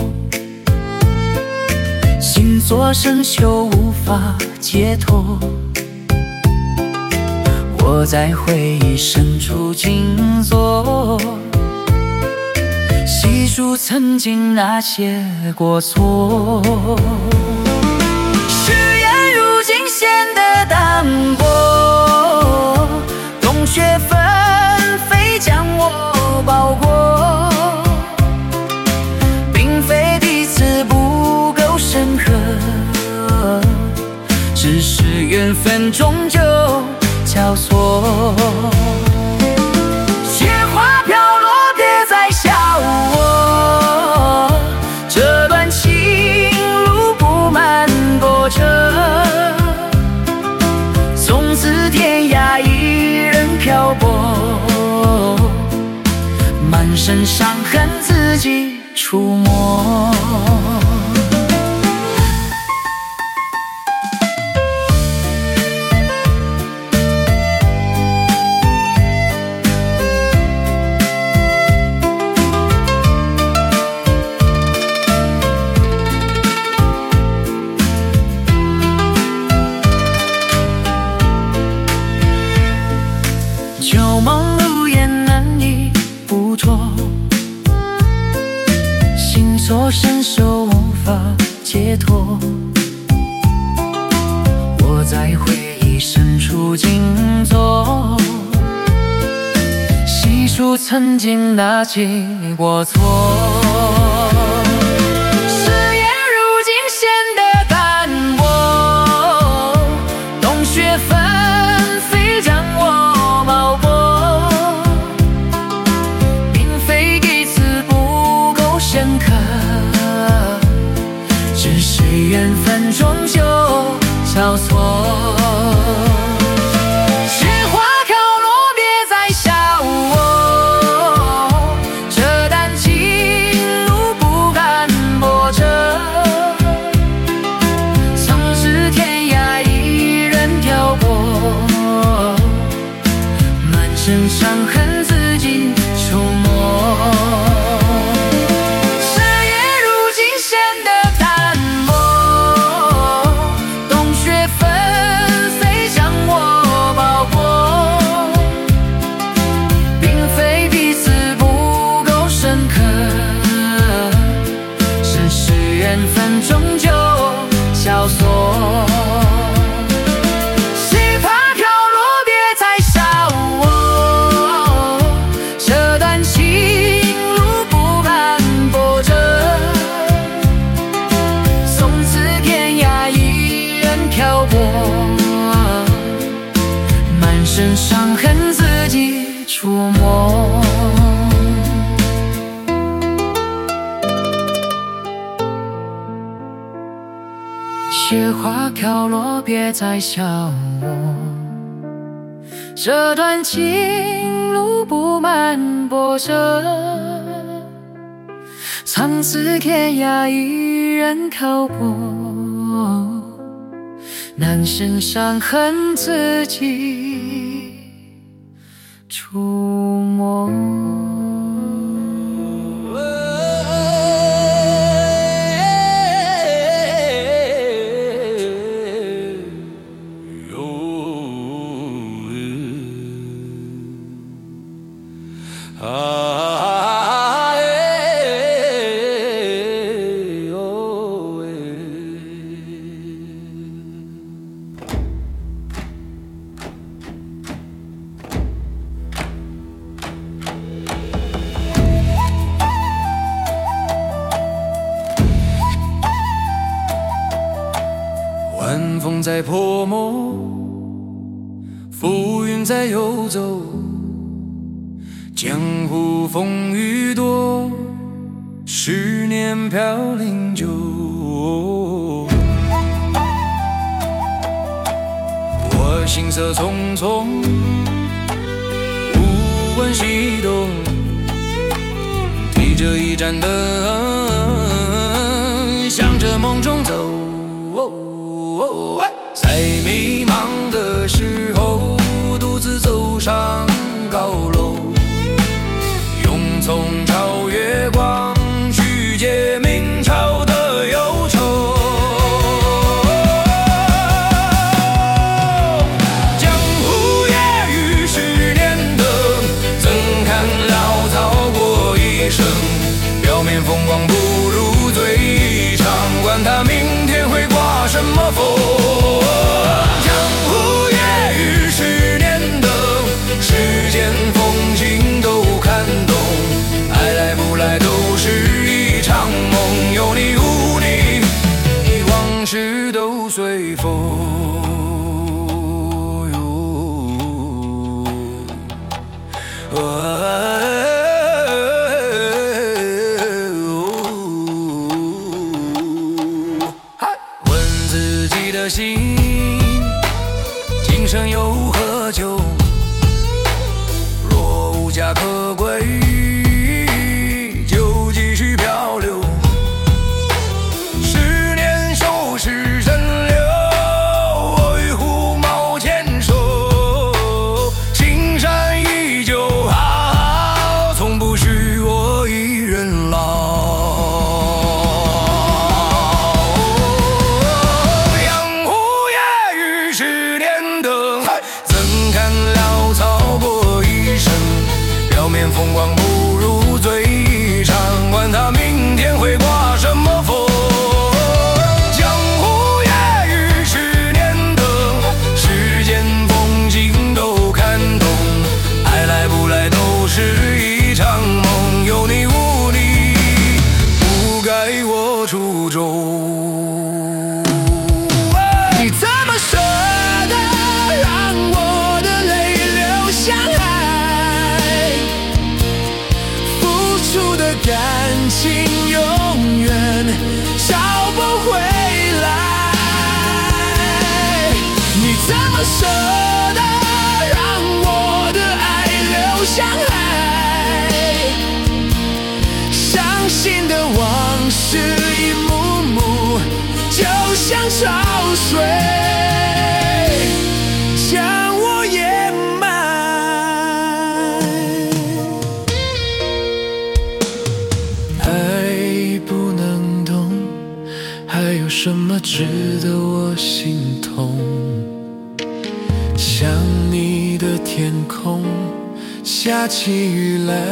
Speaker 2: 心锁生锈无法解脱，我在回忆深处静坐，细数曾经那些过错，誓言如今显得淡薄，冬雪纷飞将我包裹，并非彼此不够深刻，只是缘分终究交错。雪花飘落，别再笑我，这段情路不漫波折，从此天涯一人漂泊，满身伤痕自己触摸。旧梦如烟难以捕捉，心锁伸手无法解脱，我在回忆深处静坐，细数曾经那些过错，誓言如今显得淡薄，冬雪纷飞将我包裹，并非彼此不够深刻，只是缘分终究交错。雪花飘落，别再笑我，这段情路不敢波折，曾是天涯一人漂泊，满身伤痕自己触摸。誓言如今显得淡薄，冬雪纷飞将我包裹，并非彼此不够深刻，只是缘分终究交错。雪花飘落，别再笑我，这段情路不敢波折，从此天涯一人漂泊，满身伤痕自己触摸。雪花飘落，别再笑我，这段情路不漫波折，苍此天涯一人漂泊，满身伤痕自己触摸。 在泼墨，浮云在游走，江湖风雨多，十年飘零久。我行色匆匆，无问西东，提着一盏灯，向着梦中走。在迷茫的时候，独自走上高楼，用葱朝月光，去解明朝的忧愁。江湖夜雨十年灯，怎堪潦草过一生？表面风光不如最长，管他明天会刮什么风。事都随风，问自己的心，今生又何求？若无家可归，就继续漂流。表面风光不如最长，管他明天会刮什么风。江湖夜雨十年灯，世间风景都看懂，爱来不来都是一场梦，有你无你，不改我初衷。你怎么舍得让我的泪流向海？付出的感情永远找不回来。你怎么舍得让我的爱流向海？伤心的往事一幕幕，就像潮水将我淹埋。爱不能懂，还有什么值得我心痛？像你的天空下起雨来，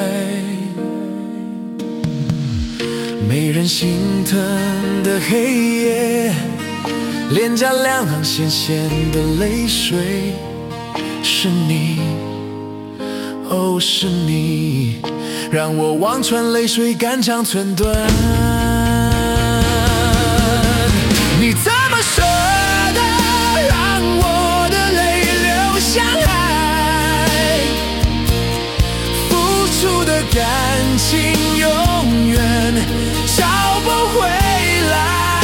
Speaker 2: 没人心疼的黑夜，脸颊两行咸咸的泪水，是你，哦，是你，让我望穿泪水，肝肠寸断。你怎么舍得让我的泪流向海？付出的感情永远找不回来。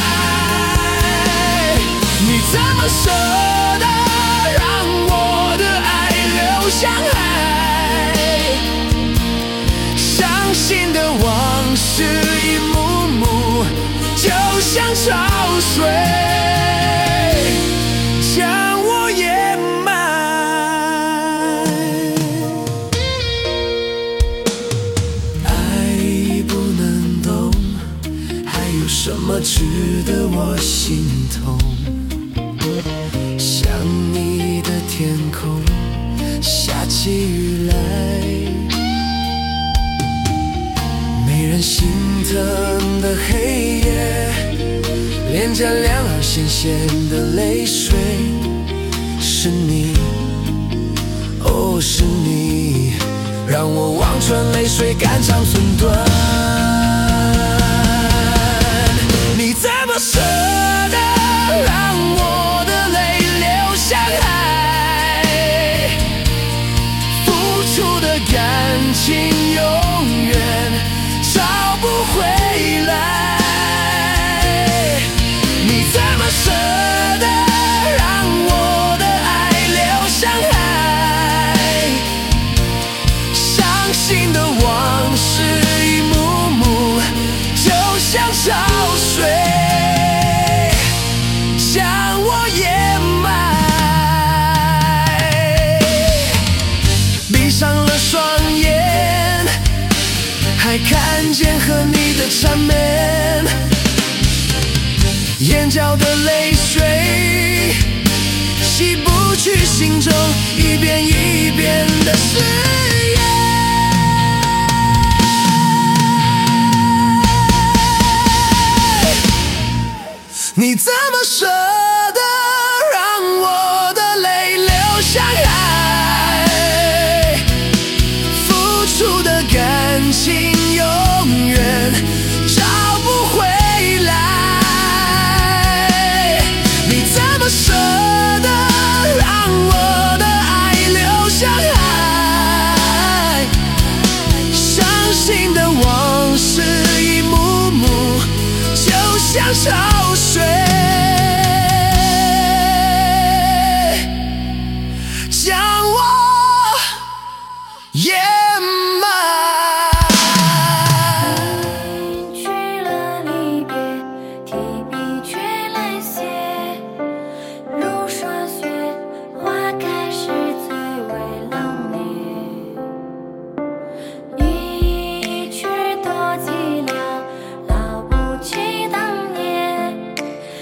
Speaker 2: 你怎么舍得让我的爱流向海？伤心的往事一幕幕，就像潮水将我淹埋。爱不能懂，还有什么值得我心痛？像你的天空下起雨来，没人心疼的黑夜，脸颊两行咸咸的泪水，是你，哦，是你，让我望穿泪水，肝肠寸断。你怎么舍得让我的泪像潮水将我淹没。闭上了双眼，还看见和你的缠绵，眼角的泪水洗不去心中一遍一遍的誓言。你怎么舍得让我的泪流向海？付出的感情永远找不回来。你怎么舍得让我的爱流向海？伤心的往事一幕幕，就像潮水将我淹没。
Speaker 3: 去了离别，提笔却来写，如霜雪，花开时才为冷冽。一曲多寂寥，道不起当年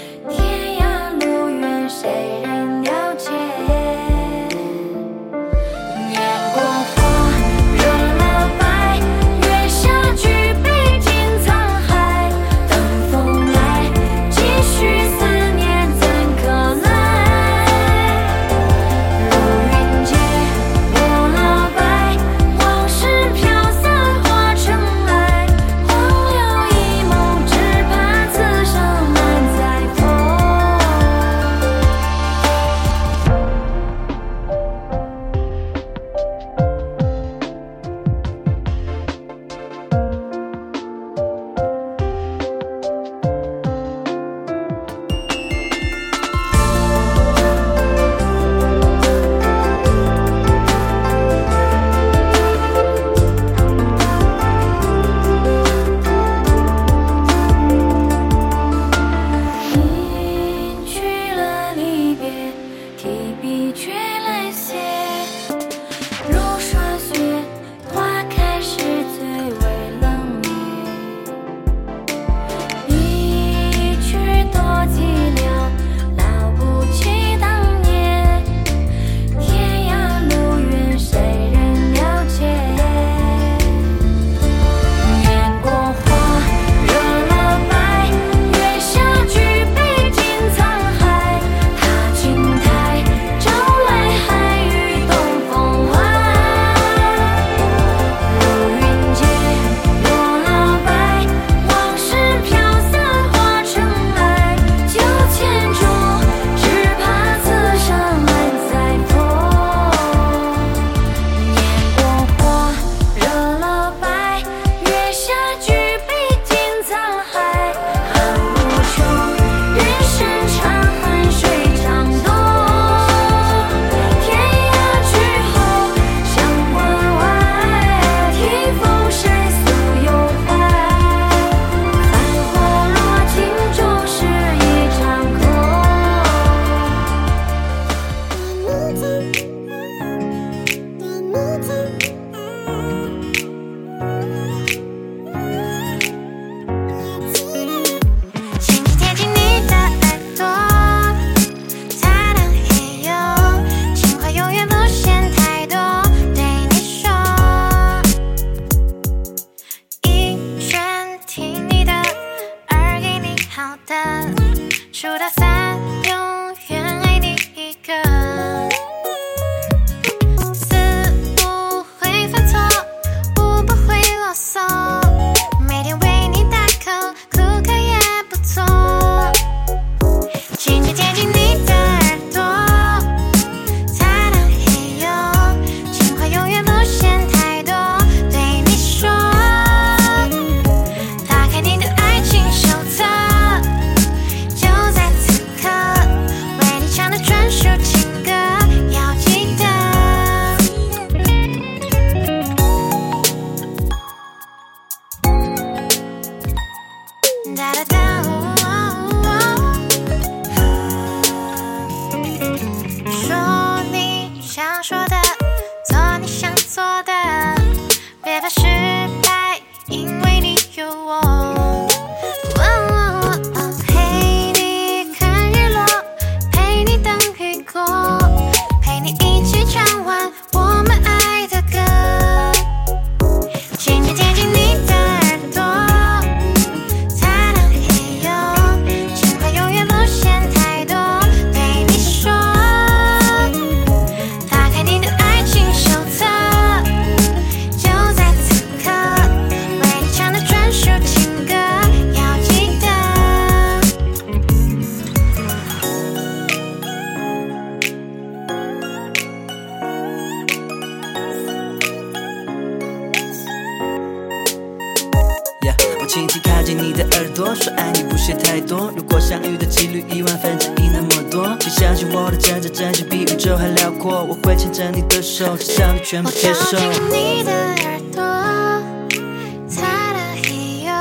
Speaker 2: 轻轻靠近你的耳朵，说爱你不需太多，如果相遇的几率一万分之一那么多，请相信我的真真真心比宇宙还辽阔，我会牵着你的手，至少你全部接受。
Speaker 3: 我靠近你的耳朵，擦了嘿哟，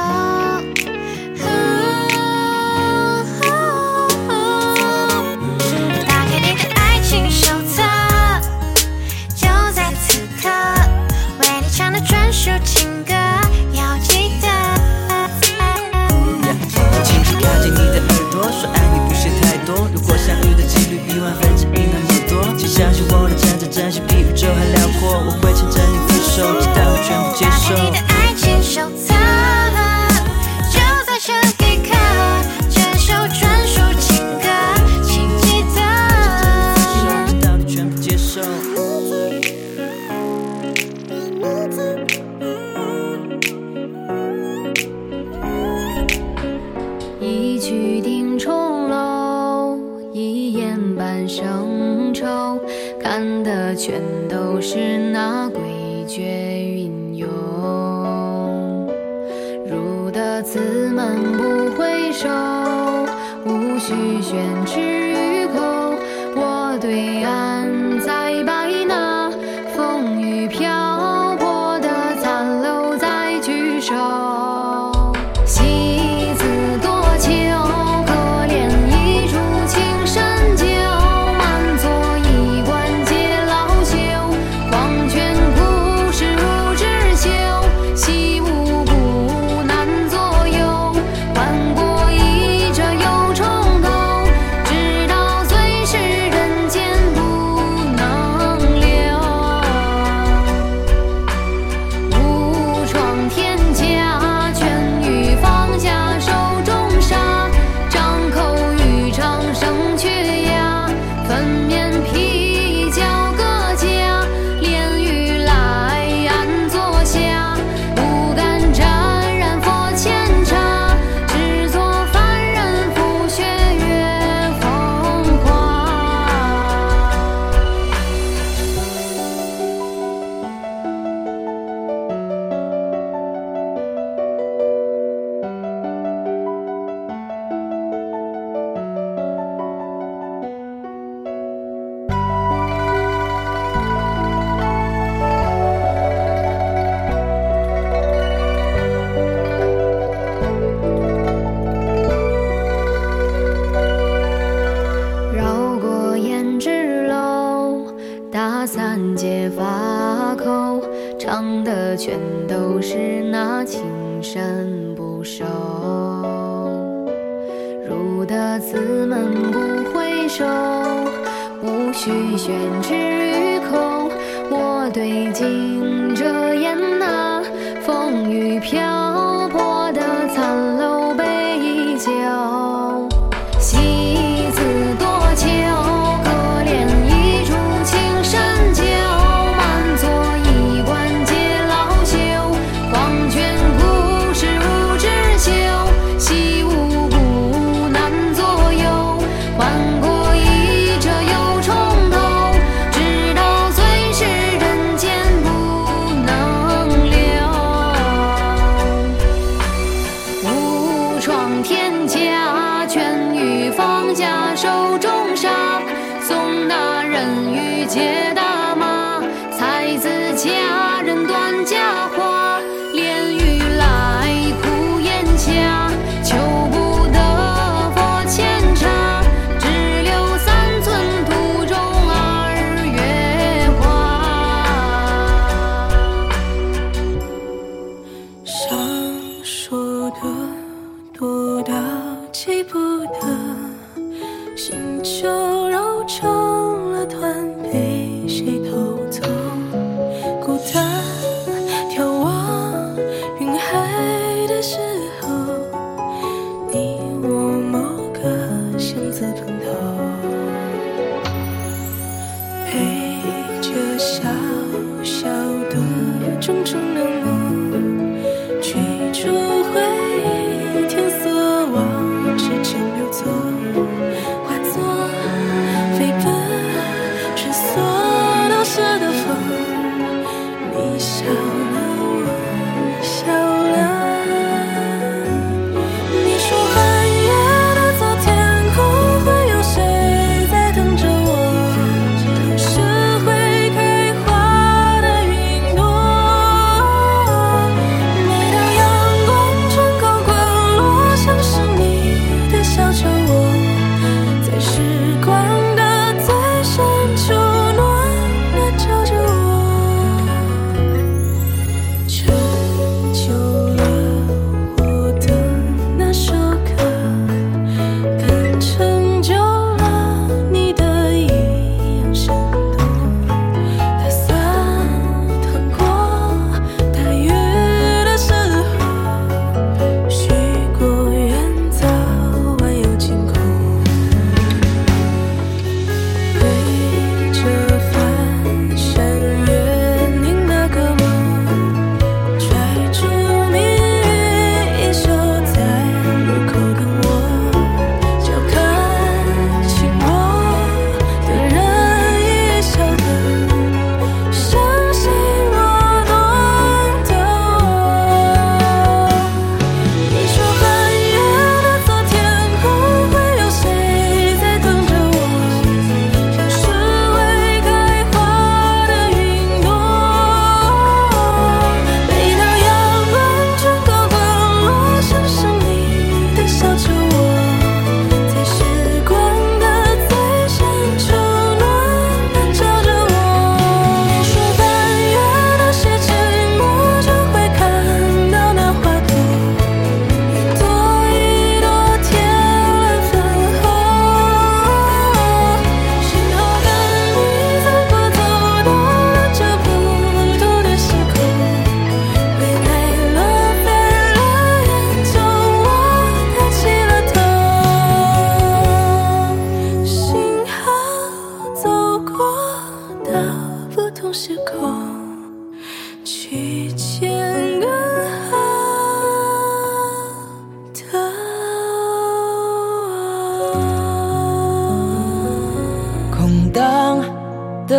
Speaker 3: 打开你的爱情手册，就在此刻，为你唱的专属情歌，要记得。
Speaker 2: 轻轻靠近你的耳朵，说爱你不需太多，如果相遇的几率一万分之一那么多，请相信我的真真真心比宇宙还辽阔，我会牵着你的手，直到你全部接受。
Speaker 3: 打开你的爱情手册，就在这一刻，这首专属情歌，请记得。
Speaker 2: 直到你全部接受。
Speaker 1: 一曲定重楼，一眼半生愁，看的全都是那诡谲云涌。入得此门不回首，无需宣之于口。我对岸再摆那风雨漂泊的残楼再聚首。戏子多秋，可怜一株情深旧，满座衣冠皆老朽，黄泉故事无知休，戏无故难左右，换过一折又重头，直到最是人间不能留。无闯天家，劝欲放下手中沙，张口欲唱声却哑，粉面皮角各家，炼狱来安坐下，不敢沾染佛前茶，只做凡人浮雪月风华。绕过胭脂楼，打三阶发口，唱的全都是那情深不寿。入得此门不回首，无需宣之于口。我对镜遮掩那风雨漂泊的残楼杯酒。戏子多秋，可怜一株情深旧，满座衣冠皆老朽，黄泉故事无知休，戏无故难左右，换过一折又重头，直到最是人间不能留。无闯天家，劝欲放下手中沙，送那人欲借大马，才子佳人断佳话，炼狱来苦咽下，求不得佛前茶，只留三寸途中二月花。
Speaker 4: 想说的多到记不得，星球揉成了团，被谁偷走？孤单眺望云海的时候，你我某个巷子碰头，陪着小小的种种冷漠，追逐回忆，天色往指尖流走，化作飞奔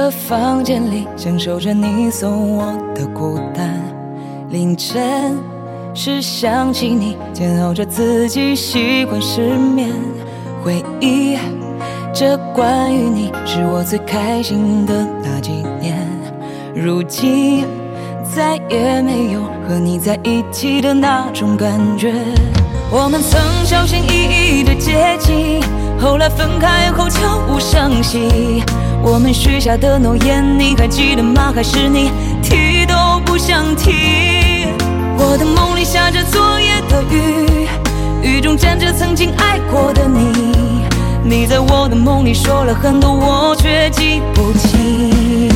Speaker 5: 的房间里，享受着你送我的孤单。凌晨时想起你，煎熬着自己，习惯失眠。回忆这关于你，是我最开心的那几年。如今再也没有和你在一起的那种感觉。我们曾小心翼翼的接近，后来分开后悄无声息。我们许下的诺言，你还记得吗？还是你提都不想提？我的梦里下着昨夜的雨，雨中站着曾经爱过的你。你在我的梦里说了很多，我却记不清。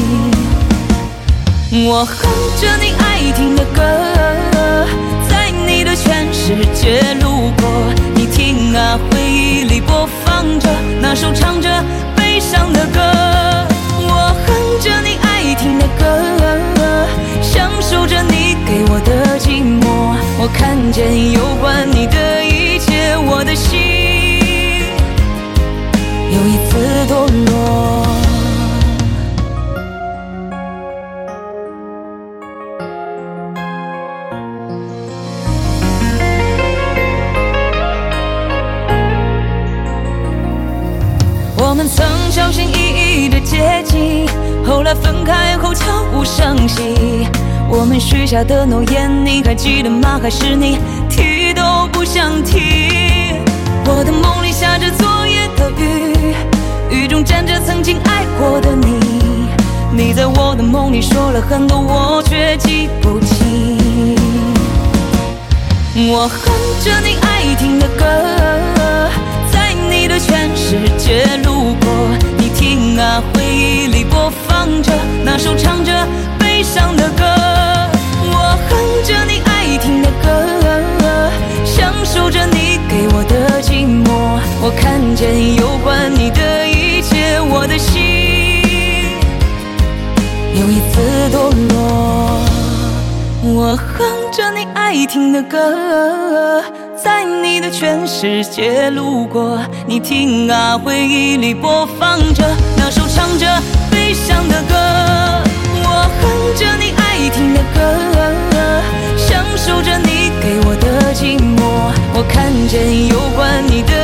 Speaker 5: 我哼着你爱听的歌，在你的全世界路过。你听啊，回忆里播放着那首唱着悲伤的歌。我哼着你爱听的歌，享受着你给我的寂寞。我看见有关你的一切，我的心又一次堕落。我们曾小心翼翼的接近，后来分开后悄无声息。我们许下的诺言，你还记得吗？还是你提都不想提？我的梦里下着昨夜的雨，雨中站着曾经爱过的你。你在我的梦里说了很多，我却记不清。我哼着你爱听的歌，在你的全世界路过。你听啊，回忆里播放着那首唱着悲伤的歌。我哼着你爱听的歌，享受着你给我的寂寞。我看见有关你的一切，我的心又一次堕落。我哼着你爱听的歌，在你的全世界路过。你听啊，回忆里播放着那首唱着悲伤的歌。我哼着你爱听的歌，享受着你给我的寂寞。我看见有关你的